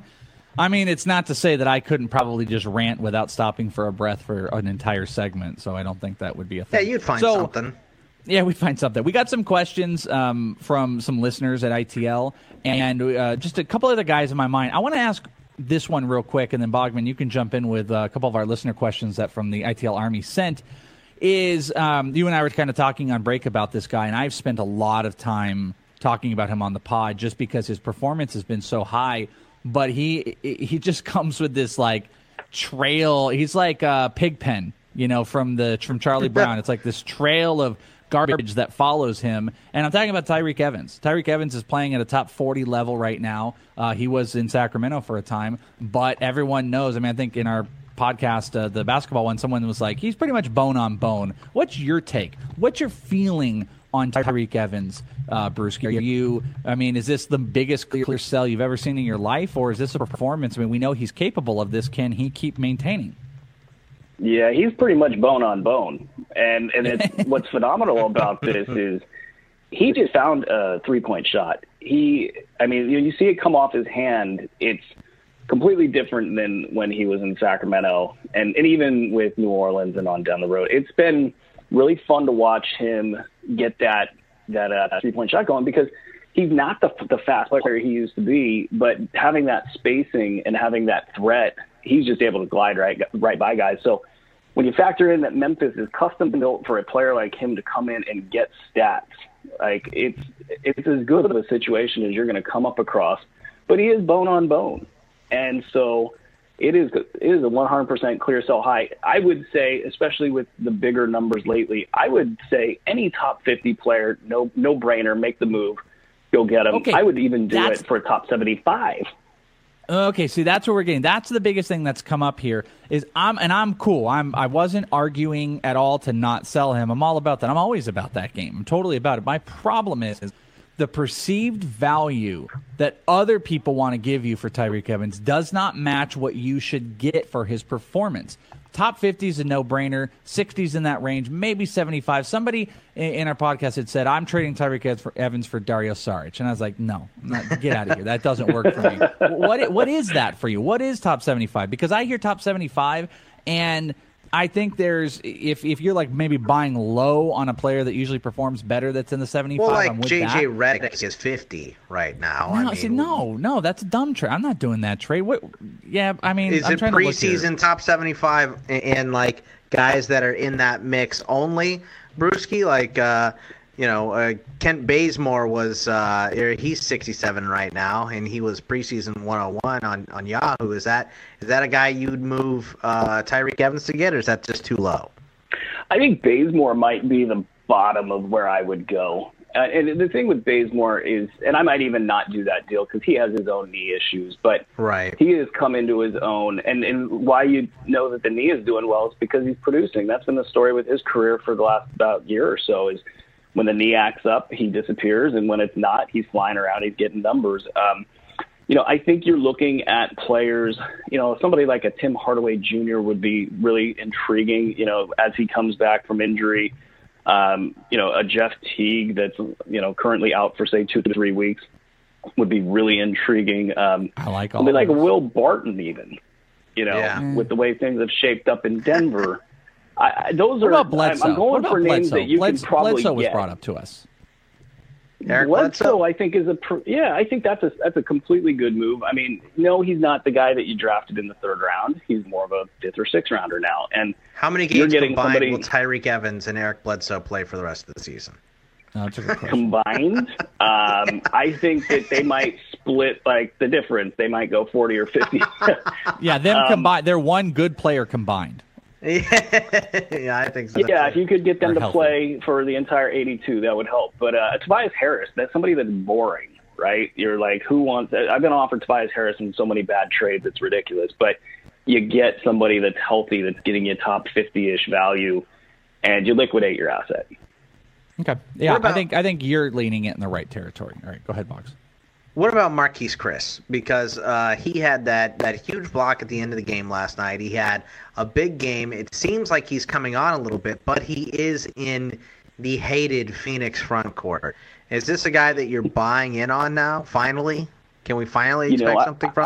[SPEAKER 5] I mean, it's not to say that I couldn't probably just rant without stopping for a breath for an entire segment, so I don't think that would be a thing.
[SPEAKER 6] Yeah, you'd find something.
[SPEAKER 5] Yeah, we'd find something. We got some questions from some listeners at ITL, and just a couple other guys in my mind. I want to ask this one real quick, and then Bogman, you can jump in with a couple of our listener questions that from the ITL Army sent. You and I were kind of talking on break about this guy, and I've spent a lot of time talking about him on the pod just because his performance has been so high, but he just comes with this like trail. He's like Pigpen, from Charlie Brown. It's like this trail of garbage that follows him. And I'm talking about Tyreek Evans. Tyreek Evans is playing at a top 40 level right now. He was in Sacramento for a time, but everyone knows. I mean, I think in our podcast, the basketball one, someone was like, he's pretty much bone on bone. What's your take? What's your feeling on Tyreek Evans, Bruce? Is this the biggest clear sell you've ever seen in your life, or is this a performance? I mean, we know he's capable of this. Can he keep maintaining?
[SPEAKER 23] Yeah, he's pretty much bone on bone. And it's, what's phenomenal about this is he just found a three-point shot. You see it come off his hand. It's completely different than when he was in Sacramento and even with New Orleans and on down the road. It's been really fun to watch him get that three-point shot going because he's not the fast player he used to be, but having that spacing and having that threat, he's just able to glide right by guys. So when you factor in that Memphis is custom built for a player like him to come in and get stats, like it's as good of a situation as you're going to come up across, but he is bone on bone. And so it is a 100% clear sell high. I would say, especially with the bigger numbers lately, I would say any top 50 player, no brainer, make the move, go get him.
[SPEAKER 5] Okay,
[SPEAKER 23] I would even do it for a top 75.
[SPEAKER 5] Okay, see, that's what we're getting. That's the biggest thing that's come up here. I'm cool. I wasn't arguing at all to not sell him. I'm all about that. I'm always about that game. I'm totally about it. My problem is the perceived value that other people want to give you for Tyreek Evans does not match what you should get for his performance. Top 50 is a no-brainer. 60s in that range, maybe 75. Somebody in our podcast had said, I'm trading Tyreek Evans for Dario Saric. And I was like, no, get out of here. That doesn't work for me. What is that for you? What is top 75? Because I hear top 75, and I think there's if you're like maybe buying low on a player that usually performs better that's in the 75.
[SPEAKER 6] Well, like
[SPEAKER 5] I'm with
[SPEAKER 6] JJ Redick is 50 right now.
[SPEAKER 5] No, that's a dumb trade. I'm not doing that trade.
[SPEAKER 6] Is
[SPEAKER 5] I'm
[SPEAKER 6] it
[SPEAKER 5] trying
[SPEAKER 6] preseason
[SPEAKER 5] to look
[SPEAKER 6] top 75 and like guys that are in that mix only? Brewski, Kent Bazemore was he's 67 right now, and he was preseason 101 on Yahoo. Is that a guy you'd move Tyreek Evans to get, or is that just too low?
[SPEAKER 23] I think Bazemore might be the bottom of where I would go. And the thing with Bazemore is, and I might even not do that deal because he has his own knee issues, but he has come into his own. And why you know that the knee is doing well is because he's producing. That's been the story with his career for the last about year or so is when the knee acts up, he disappears, and when it's not, he's flying around, he's getting numbers. I think you're looking at players, somebody like a Tim Hardaway Jr. would be really intriguing, as he comes back from injury. A Jeff Teague that's, currently out for, say, 2 to 3 weeks would be really intriguing.
[SPEAKER 5] I like all
[SPEAKER 23] like Will Barton even, with the way things have shaped up in Denver. Those
[SPEAKER 5] what
[SPEAKER 23] are.
[SPEAKER 5] about Bledsoe?
[SPEAKER 23] I'm going for names that you can probably
[SPEAKER 5] Bledsoe was
[SPEAKER 23] get.
[SPEAKER 5] brought up to us.
[SPEAKER 23] Bledsoe, I think I think that's a completely good move. I mean, no, he's not the guy that you drafted in the 3rd round. He's more of a 5th or 6th rounder now. And
[SPEAKER 6] how many games combined will Tyreek Evans and Eric Bledsoe play for the rest of the season?
[SPEAKER 5] That's a good question.
[SPEAKER 23] Combined, I think that they might split like the difference. They might go 40 or 50.
[SPEAKER 5] Yeah, them combined. They're one good player combined.
[SPEAKER 6] Yeah, I think so.
[SPEAKER 23] Yeah, if you could get them to play for the entire 82, that would help. But Tobias Harris, that's somebody that's boring, right? You're like, who wants – I've been offered Tobias Harris in so many bad trades, it's ridiculous. But you get somebody that's healthy, that's getting you top 50-ish value, and you liquidate your asset.
[SPEAKER 5] Okay. Yeah, I think you're leaning it in the right territory. All right, go ahead, Boggs.
[SPEAKER 6] What about Marquise Chris? Because he had that huge block at the end of the game last night. He had a big game. It seems like he's coming on a little bit, but he is in the hated Phoenix front court. Is this a guy that you're buying in on now, finally? Can we finally expect something from him?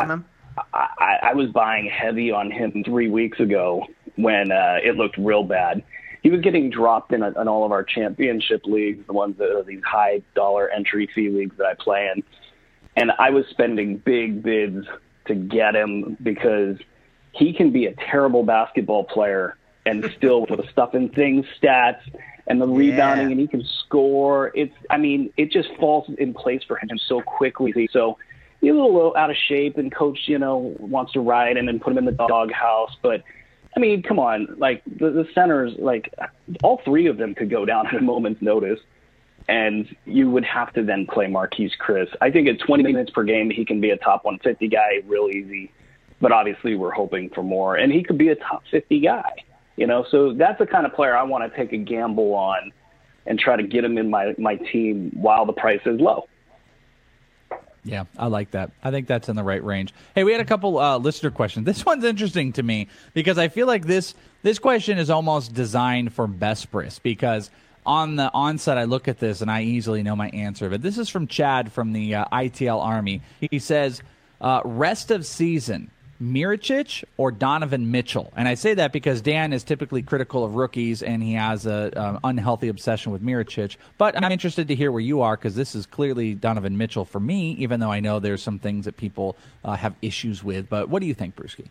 [SPEAKER 23] I was buying heavy on him 3 weeks ago when it looked real bad. He was getting dropped in all of our championship leagues, the ones that are these high dollar entry fee leagues that I play in. And I was spending big bids to get him because he can be a terrible basketball player and still with the stuff and things stats and the rebounding, and he can score. It just falls in place for him so quickly. So he's a little out of shape, and coach, wants to ride him and put him in the doghouse. But I mean, come on, like the centers, like all three of them could go down at a moment's notice, and you would have to then play Marquise Chris. I think at 20 minutes per game, he can be a top 150 guy real easy, but obviously we're hoping for more, and he could be a top 50 guy, so that's the kind of player I want to take a gamble on and try to get him in my team while the price is low.
[SPEAKER 5] Yeah, I like that. I think that's in the right range. Hey, we had a couple listener questions. This one's interesting to me because I feel like this question is almost designed for Bespris, because on the onset I look at this and I easily know my answer. But this is from Chad from the ITL Army. He says, rest of season, Mirotic or Donovan Mitchell? And I say that because Dan is typically critical of rookies and he has an unhealthy obsession with Mirotic. But I'm interested to hear where you are, because this is clearly Donovan Mitchell for me, even though I know there's some things that people have issues with. But what do you think, Brewski?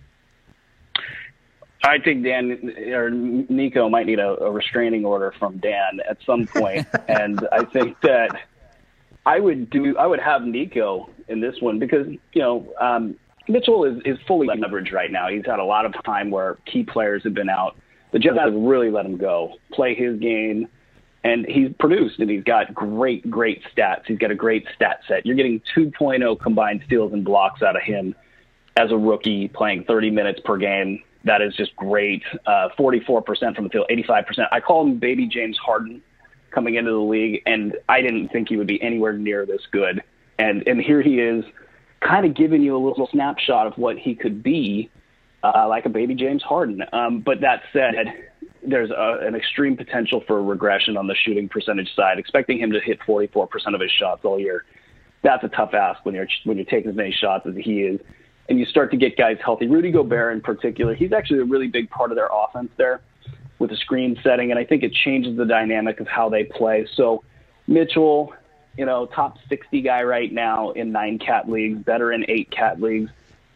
[SPEAKER 23] I think Dan or Nico might need a restraining order from Dan at some point. And I think that I would have Nico in this one because, Mitchell is fully leveraged right now. He's had a lot of time where key players have been out. The Jazz have really let him go, play his game, and he's produced, and he's got great stats. He's got a great stat set. You're getting 2.0 combined steals and blocks out of him as a rookie playing 30 minutes per game. That is just great. 44% from the field, 85%. I call him baby James Harden coming into the league, and I didn't think he would be anywhere near this good. And here he is, kind of giving you a little snapshot of what he could be, like a baby James Harden. But that said, there's an extreme potential for regression on the shooting percentage side. Expecting him to hit 44% of his shots all year, that's a tough ask when you're taking as many shots as he is. And you start to get guys healthy. Rudy Gobert in particular, he's actually a really big part of their offense there with the screen setting, and I think it changes the dynamic of how they play. So Mitchell, top 60 guy right now in 9 cat leagues, better in 8 cat leagues.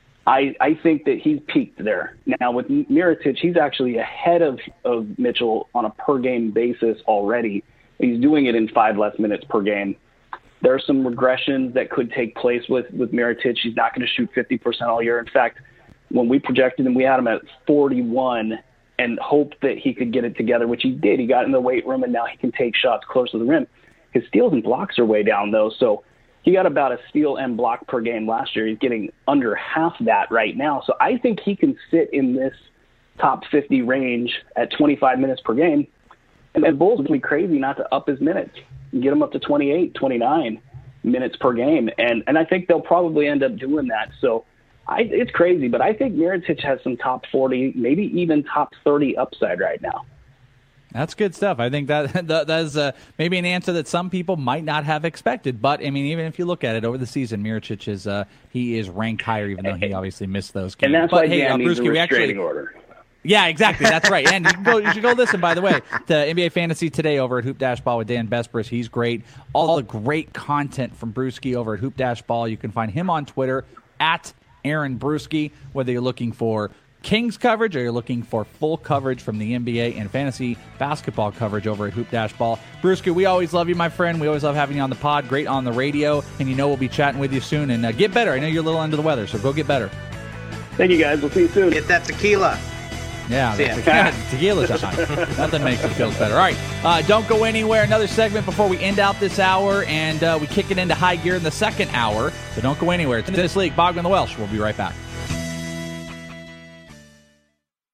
[SPEAKER 23] I think that he's peaked there. Now with Mirotic, he's actually ahead of Mitchell on a per game basis already. He's doing it in 5 less minutes per game. There are some regressions that could take place with Mirotic. He's not going to shoot 50% all year. In fact, when we projected him, we had him at 41 and hoped that he could get it together, which he did. He got in the weight room, and now he can take shots close to the rim. His steals and blocks are way down, though, so he got about a steal and block per game last year. He's getting under half that right now. So I think he can sit in this top 50 range at 25 minutes per game. And then Bulls would be crazy not to up his minutes and get him up to 28, 29 minutes per game. And I think they'll probably end up doing that. So it's crazy, but I think Mirotic has some top 40, maybe even top 30 upside right now.
[SPEAKER 5] That's good stuff. I think that is maybe an answer that some people might not have expected. But I mean, even if you look at it over the season, Mirotic is ranked higher, even though he obviously missed those games.
[SPEAKER 23] And that's why Dan needs a restraining order.
[SPEAKER 5] Yeah, exactly. That's right. And you should go listen, by the way, to NBA Fantasy Today over at Hoop-Ball with Dan Bespris. He's great. All the great content from Brewski over at Hoop-Ball. You can find him on Twitter at Aaron Brewski, whether you're looking for Kings coverage or you're looking for full coverage from the NBA and fantasy basketball coverage over at Hoop-Ball. Brewski, we always love you, my friend. We always love having you on the pod. Great on the radio. And we'll be chatting with you soon. And get better. I know you're a little under the weather, so go get better.
[SPEAKER 23] Thank you, guys. We'll see you soon.
[SPEAKER 6] Get that tequila.
[SPEAKER 5] Yeah, tequila time. Nothing makes me feel better. All right, don't go anywhere. Another segment before we end out this hour, and we kick it into high gear in the second hour. So don't go anywhere. It's This League. Bogman the Welsh. We'll be right back.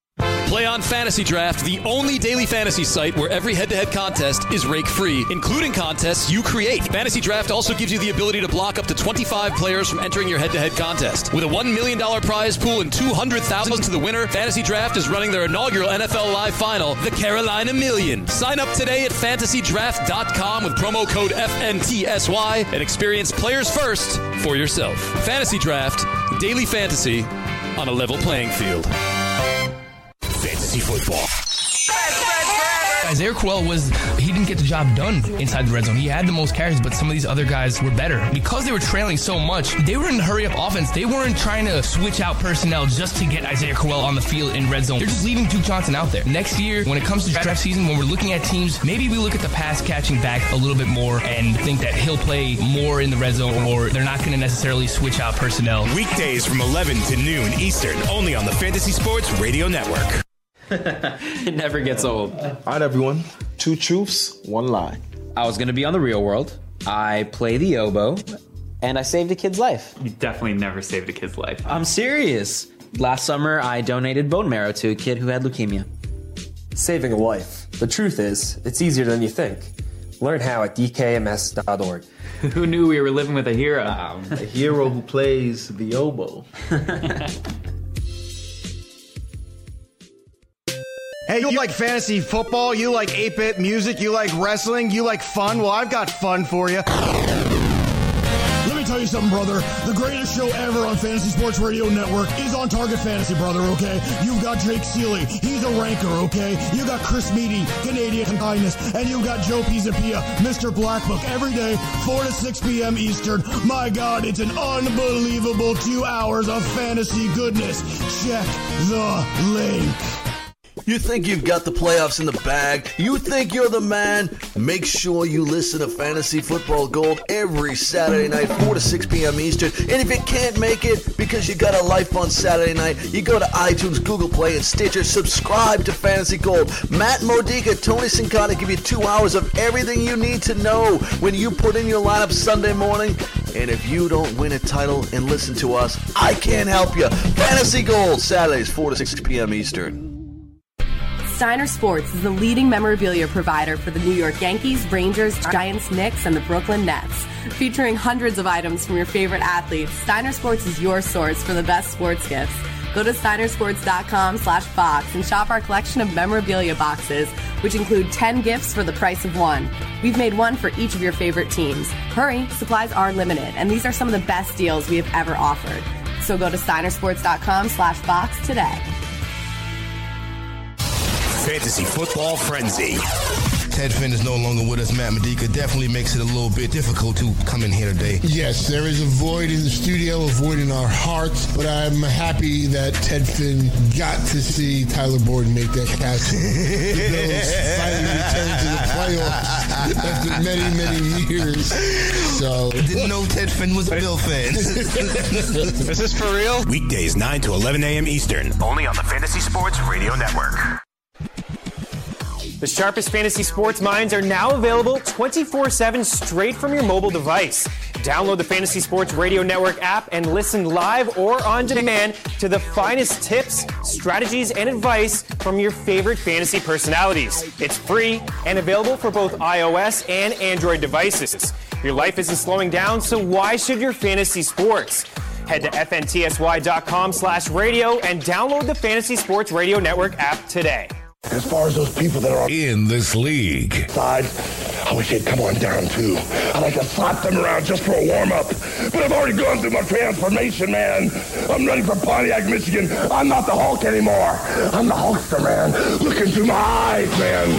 [SPEAKER 12] Play on Fantasy Draft, the only daily fantasy site where every head-to-head contest is rake-free, including contests you create. Fantasy Draft also gives you the ability to block up to 25 players from entering your head-to-head contest. With a $1 million prize pool and $200,000 to the winner, Fantasy Draft is running their inaugural NFL Live Final, the Carolina Million. Sign up today at fantasydraft.com with promo code FNTSY and experience players first for yourself. Fantasy Draft, daily fantasy on a level playing field.
[SPEAKER 2] Fantasy football.
[SPEAKER 10] Isaiah Crowell he didn't get the job done inside the red zone. He had the most carries, but some of these other guys were better. Because they were trailing so much, they were in hurry-up offense. They weren't trying to switch out personnel just to get Isaiah Crowell on the field in red zone. They're just leaving Duke Johnson out there. Next year, when it comes to draft season, when we're looking at teams, maybe we look at the pass-catching back a little bit more and think that he'll play more in the red zone, or they're not going to necessarily switch out personnel.
[SPEAKER 2] Weekdays from 11 to noon Eastern, only on the Fantasy Sports Radio Network.
[SPEAKER 11] It never gets old.
[SPEAKER 19] All right, everyone. 2 truths, 1 lie.
[SPEAKER 11] I was going to be on The Real World. I play the oboe. And I saved a kid's life.
[SPEAKER 24] You definitely never saved a kid's life.
[SPEAKER 11] I'm serious. Last summer, I donated bone marrow to a kid who had leukemia.
[SPEAKER 25] Saving a life. The truth is, it's easier than you think. Learn how at dkms.org.
[SPEAKER 24] Who knew we were living with a hero?
[SPEAKER 19] A hero who plays the oboe.
[SPEAKER 26] Hey, you like fantasy football? You like 8-bit music? You like wrestling? You like fun? Well, I've got fun for you.
[SPEAKER 27] Let me tell you something, brother. The greatest show ever on Fantasy Sports Radio Network is on Target Fantasy, brother, okay? You've got Jake Seeley. He's a ranker, okay? You got Chris Meady, Canadian Kindness. And you got Joe Pisapia, Mr. Blackbook, every day, 4 to 6 p.m. Eastern. My God, it's an unbelievable 2 hours of fantasy goodness. Check the link.
[SPEAKER 7] You think you've got the playoffs in the bag? You think you're the man? Make sure you listen to Fantasy Football Gold every Saturday night, 4 to 6 p.m. Eastern. And if you can't make it because you got a life on Saturday night, you go to iTunes, Google Play, and Stitcher. Subscribe to Fantasy Gold. Matt Modica, Tony Sincata give you 2 hours of everything you need to know when you put in your lineup Sunday morning. And if you don't win a title and listen to us, I can't help you. Fantasy Gold, Saturdays, 4 to 6 p.m. Eastern.
[SPEAKER 28] Steiner Sports is the leading memorabilia provider for the New York Yankees, Rangers, Giants, Knicks, and the Brooklyn Nets. Featuring hundreds of items from your favorite athletes, Steiner Sports is your source for the best sports gifts. Go to steinersports.com/box and shop our collection of memorabilia boxes, which include 10 gifts for the price of 1. We've made one for each of your favorite teams. Hurry, supplies are limited, and these are some of the best deals we have ever offered. So go to steinersports.com/box today.
[SPEAKER 2] Fantasy Football Frenzy.
[SPEAKER 29] Ted Finn is no longer with us. Matt Modica definitely makes it a little bit difficult to come in here today.
[SPEAKER 30] Yes, there is a void in the studio, a void in our hearts, but I'm happy that Ted Finn got to see Tyler Boyd make that catch. The Bills finally returned to the playoffs after many, many years. So
[SPEAKER 29] didn't know Ted Finn was a Bill fan.
[SPEAKER 2] Is this for real? Weekdays 9 to 11 a.m. Eastern, only on the Fantasy Sports Radio Network.
[SPEAKER 31] The sharpest fantasy sports minds are now available 24/7 straight from your mobile device. Download the Fantasy Sports Radio Network app and listen live or on demand to the finest tips, strategies, and advice from your favorite fantasy personalities. It's free and available for both iOS and Android devices. Your life isn't slowing down, so why should your fantasy sports? Head to FNTSY.com/radio and download the Fantasy Sports Radio Network app today.
[SPEAKER 8] As far as those people that are in this league,
[SPEAKER 9] I wish they'd come on down too. I'd like to slap them around just for a warm-up. But I've already gone through my transformation, man. I'm ready for Pontiac, Michigan. I'm not the Hulk anymore. I'm the Hulkster, man. Looking through my eyes, man.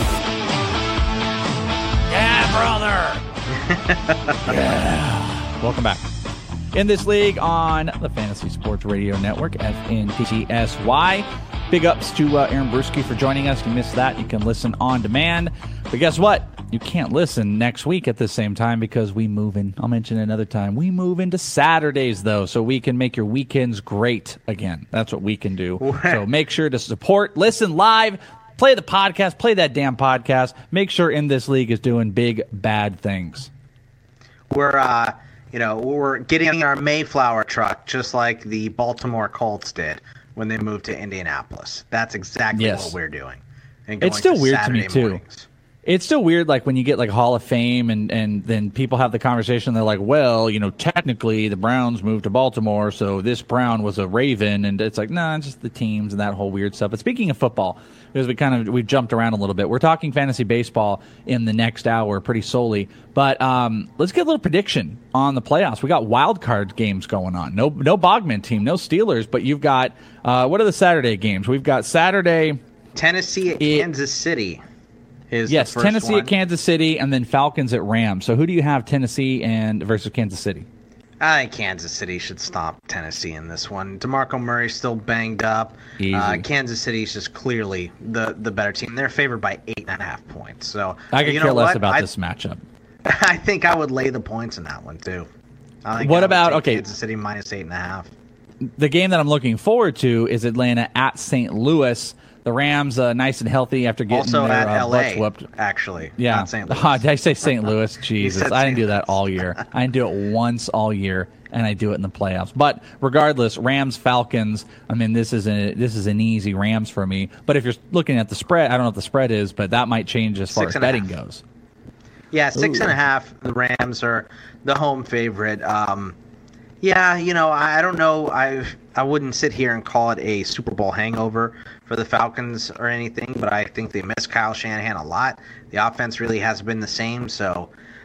[SPEAKER 5] Yeah, brother. Yeah. Welcome back. In this league on the Fantasy Sports Radio Network, FNTSY. Big ups to Aaron Bruski for joining us. If you missed that, you can listen on demand. But guess what? You can't listen next week at the same time because we move in. I'll mention it another time. We move into Saturdays, though, so we can make your weekends great again. That's what we can do. So make sure to support, listen live, play the podcast, play that damn podcast. Make sure In This League is doing big, bad things.
[SPEAKER 6] We're getting our Mayflower truck just like the Baltimore Colts did. when they moved to Indianapolis. That's exactly what we're doing. And
[SPEAKER 5] it's still weird
[SPEAKER 6] Saturday
[SPEAKER 5] to me, too.
[SPEAKER 6] Mornings.
[SPEAKER 5] It's still weird, like, when you get, like, Hall of Fame and then people have the conversation. They're like, well, technically the Browns moved to Baltimore, so this Brown was a Raven. And it's like, nah, it's just the teams and that whole weird stuff. But speaking of football, because we've jumped around a little bit, we're talking fantasy baseball in the next hour pretty solely. But let's get a little prediction on the playoffs. We got wild card games going on. No Bogman team, no Steelers, but you've got, what are the Saturday games? We've got Saturday.
[SPEAKER 6] Tennessee at Kansas City.
[SPEAKER 5] Yes, Tennessee at Kansas City, and then Falcons at Rams. So who do you have, Tennessee versus Kansas City?
[SPEAKER 6] I think Kansas City should stomp Tennessee in this one. DeMarco Murray's still banged up. Kansas City's just clearly the better team. They're favored by 8.5 points. So
[SPEAKER 5] I could care less about this matchup.
[SPEAKER 6] I think I would lay the points in that one too. Kansas City minus 8.5?
[SPEAKER 5] The game that I'm looking forward to is Atlanta at St. Louis. The Rams nice and healthy after getting
[SPEAKER 6] also
[SPEAKER 5] their
[SPEAKER 6] at LA,
[SPEAKER 5] butts whooped.
[SPEAKER 6] Actually,
[SPEAKER 5] yeah.
[SPEAKER 6] Not St. Louis.
[SPEAKER 5] Did I say St. Louis? Jesus, I didn't do that all year. I didn't do it once all year, and I do it in the playoffs. But regardless, Rams Falcons. I mean, this is an easy Rams for me. But if you're looking at the spread, I don't know what the spread is, but that might change as far as betting goes.
[SPEAKER 6] Yeah, 6.5. The Rams are the home favorite. I don't know. I wouldn't sit here and call it a Super Bowl hangover for the Falcons or anything, but I think they miss Kyle Shanahan a lot. The offense really hasn't been the same, so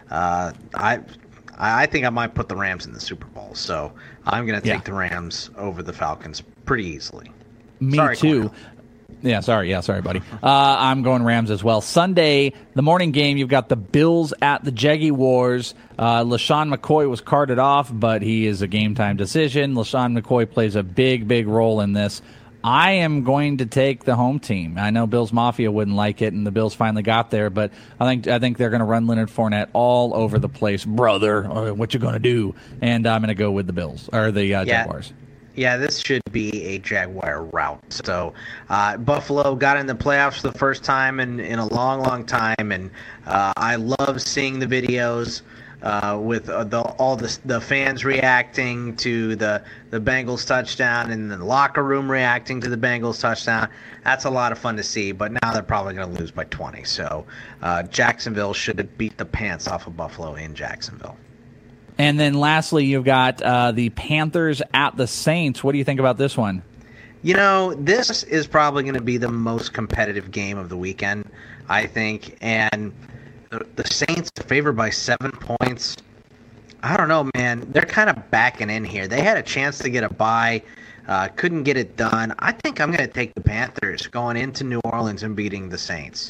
[SPEAKER 6] I think I might put the Rams in the Super Bowl. So I'm going to take the Rams over the Falcons pretty easily.
[SPEAKER 5] Me too. Yeah, sorry, buddy. I'm going Rams as well. Sunday, the morning game, you've got the Bills at the Jaguars. LaShawn McCoy was carted off, but he is a game-time decision. LaShawn McCoy plays a big, big role in this. I am going to take the home team. I know Bills Mafia wouldn't like it, and the Bills finally got there, but I think they're going to run Leonard Fournette all over the place. Brother, what you going to do? And I'm going to go with the Bills, or the Jaguars.
[SPEAKER 6] Yeah, this should be a Jaguar rout. So Buffalo got in the playoffs for the first time in a long, long time, and I love seeing the videos with all the fans reacting to the Bengals touchdown and the locker room reacting to the Bengals touchdown. That's a lot of fun to see, but now they're probably going to lose by 20. So Jacksonville should beat the pants off of Buffalo in Jacksonville.
[SPEAKER 5] And then lastly, you've got the Panthers at the Saints. What do you think about this one?
[SPEAKER 6] This is probably going to be the most competitive game of the weekend, I think. And the Saints are favored by 7 points. I don't know, man. They're kind of backing in here. They had a chance to get a bye, couldn't get it done. I think I'm going to take the Panthers going into New Orleans and beating the Saints.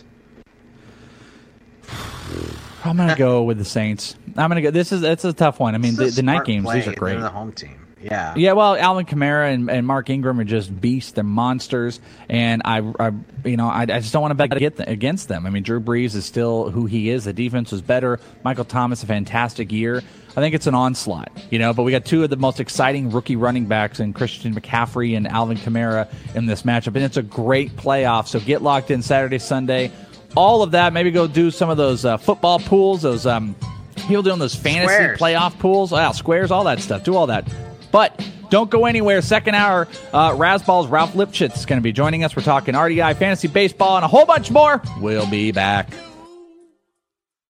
[SPEAKER 5] I'm going to go with the Saints. I'm going to go. It's a tough one. I mean, the night games, these are great.
[SPEAKER 6] They're the home team. Yeah.
[SPEAKER 5] Yeah, well, Alvin Kamara and Mark Ingram are just beasts. They're monsters. And I just don't want to bet against them. I mean, Drew Brees is still who he is. The defense was better. Michael Thomas, a fantastic year. I think it's an onslaught, but we got two of the most exciting rookie running backs in Christian McCaffrey and Alvin Kamara in this matchup. And it's a great playoff. So get locked in Saturday, Sunday. All of that. Maybe go do some of those football pools, those people doing those fantasy playoff pools, squares, all that stuff. Do all that. But don't go anywhere. Second hour, Razzball's Ralph Lipschitz is going to be joining us. We're talking RDI, fantasy baseball, and a whole bunch more. We'll be back.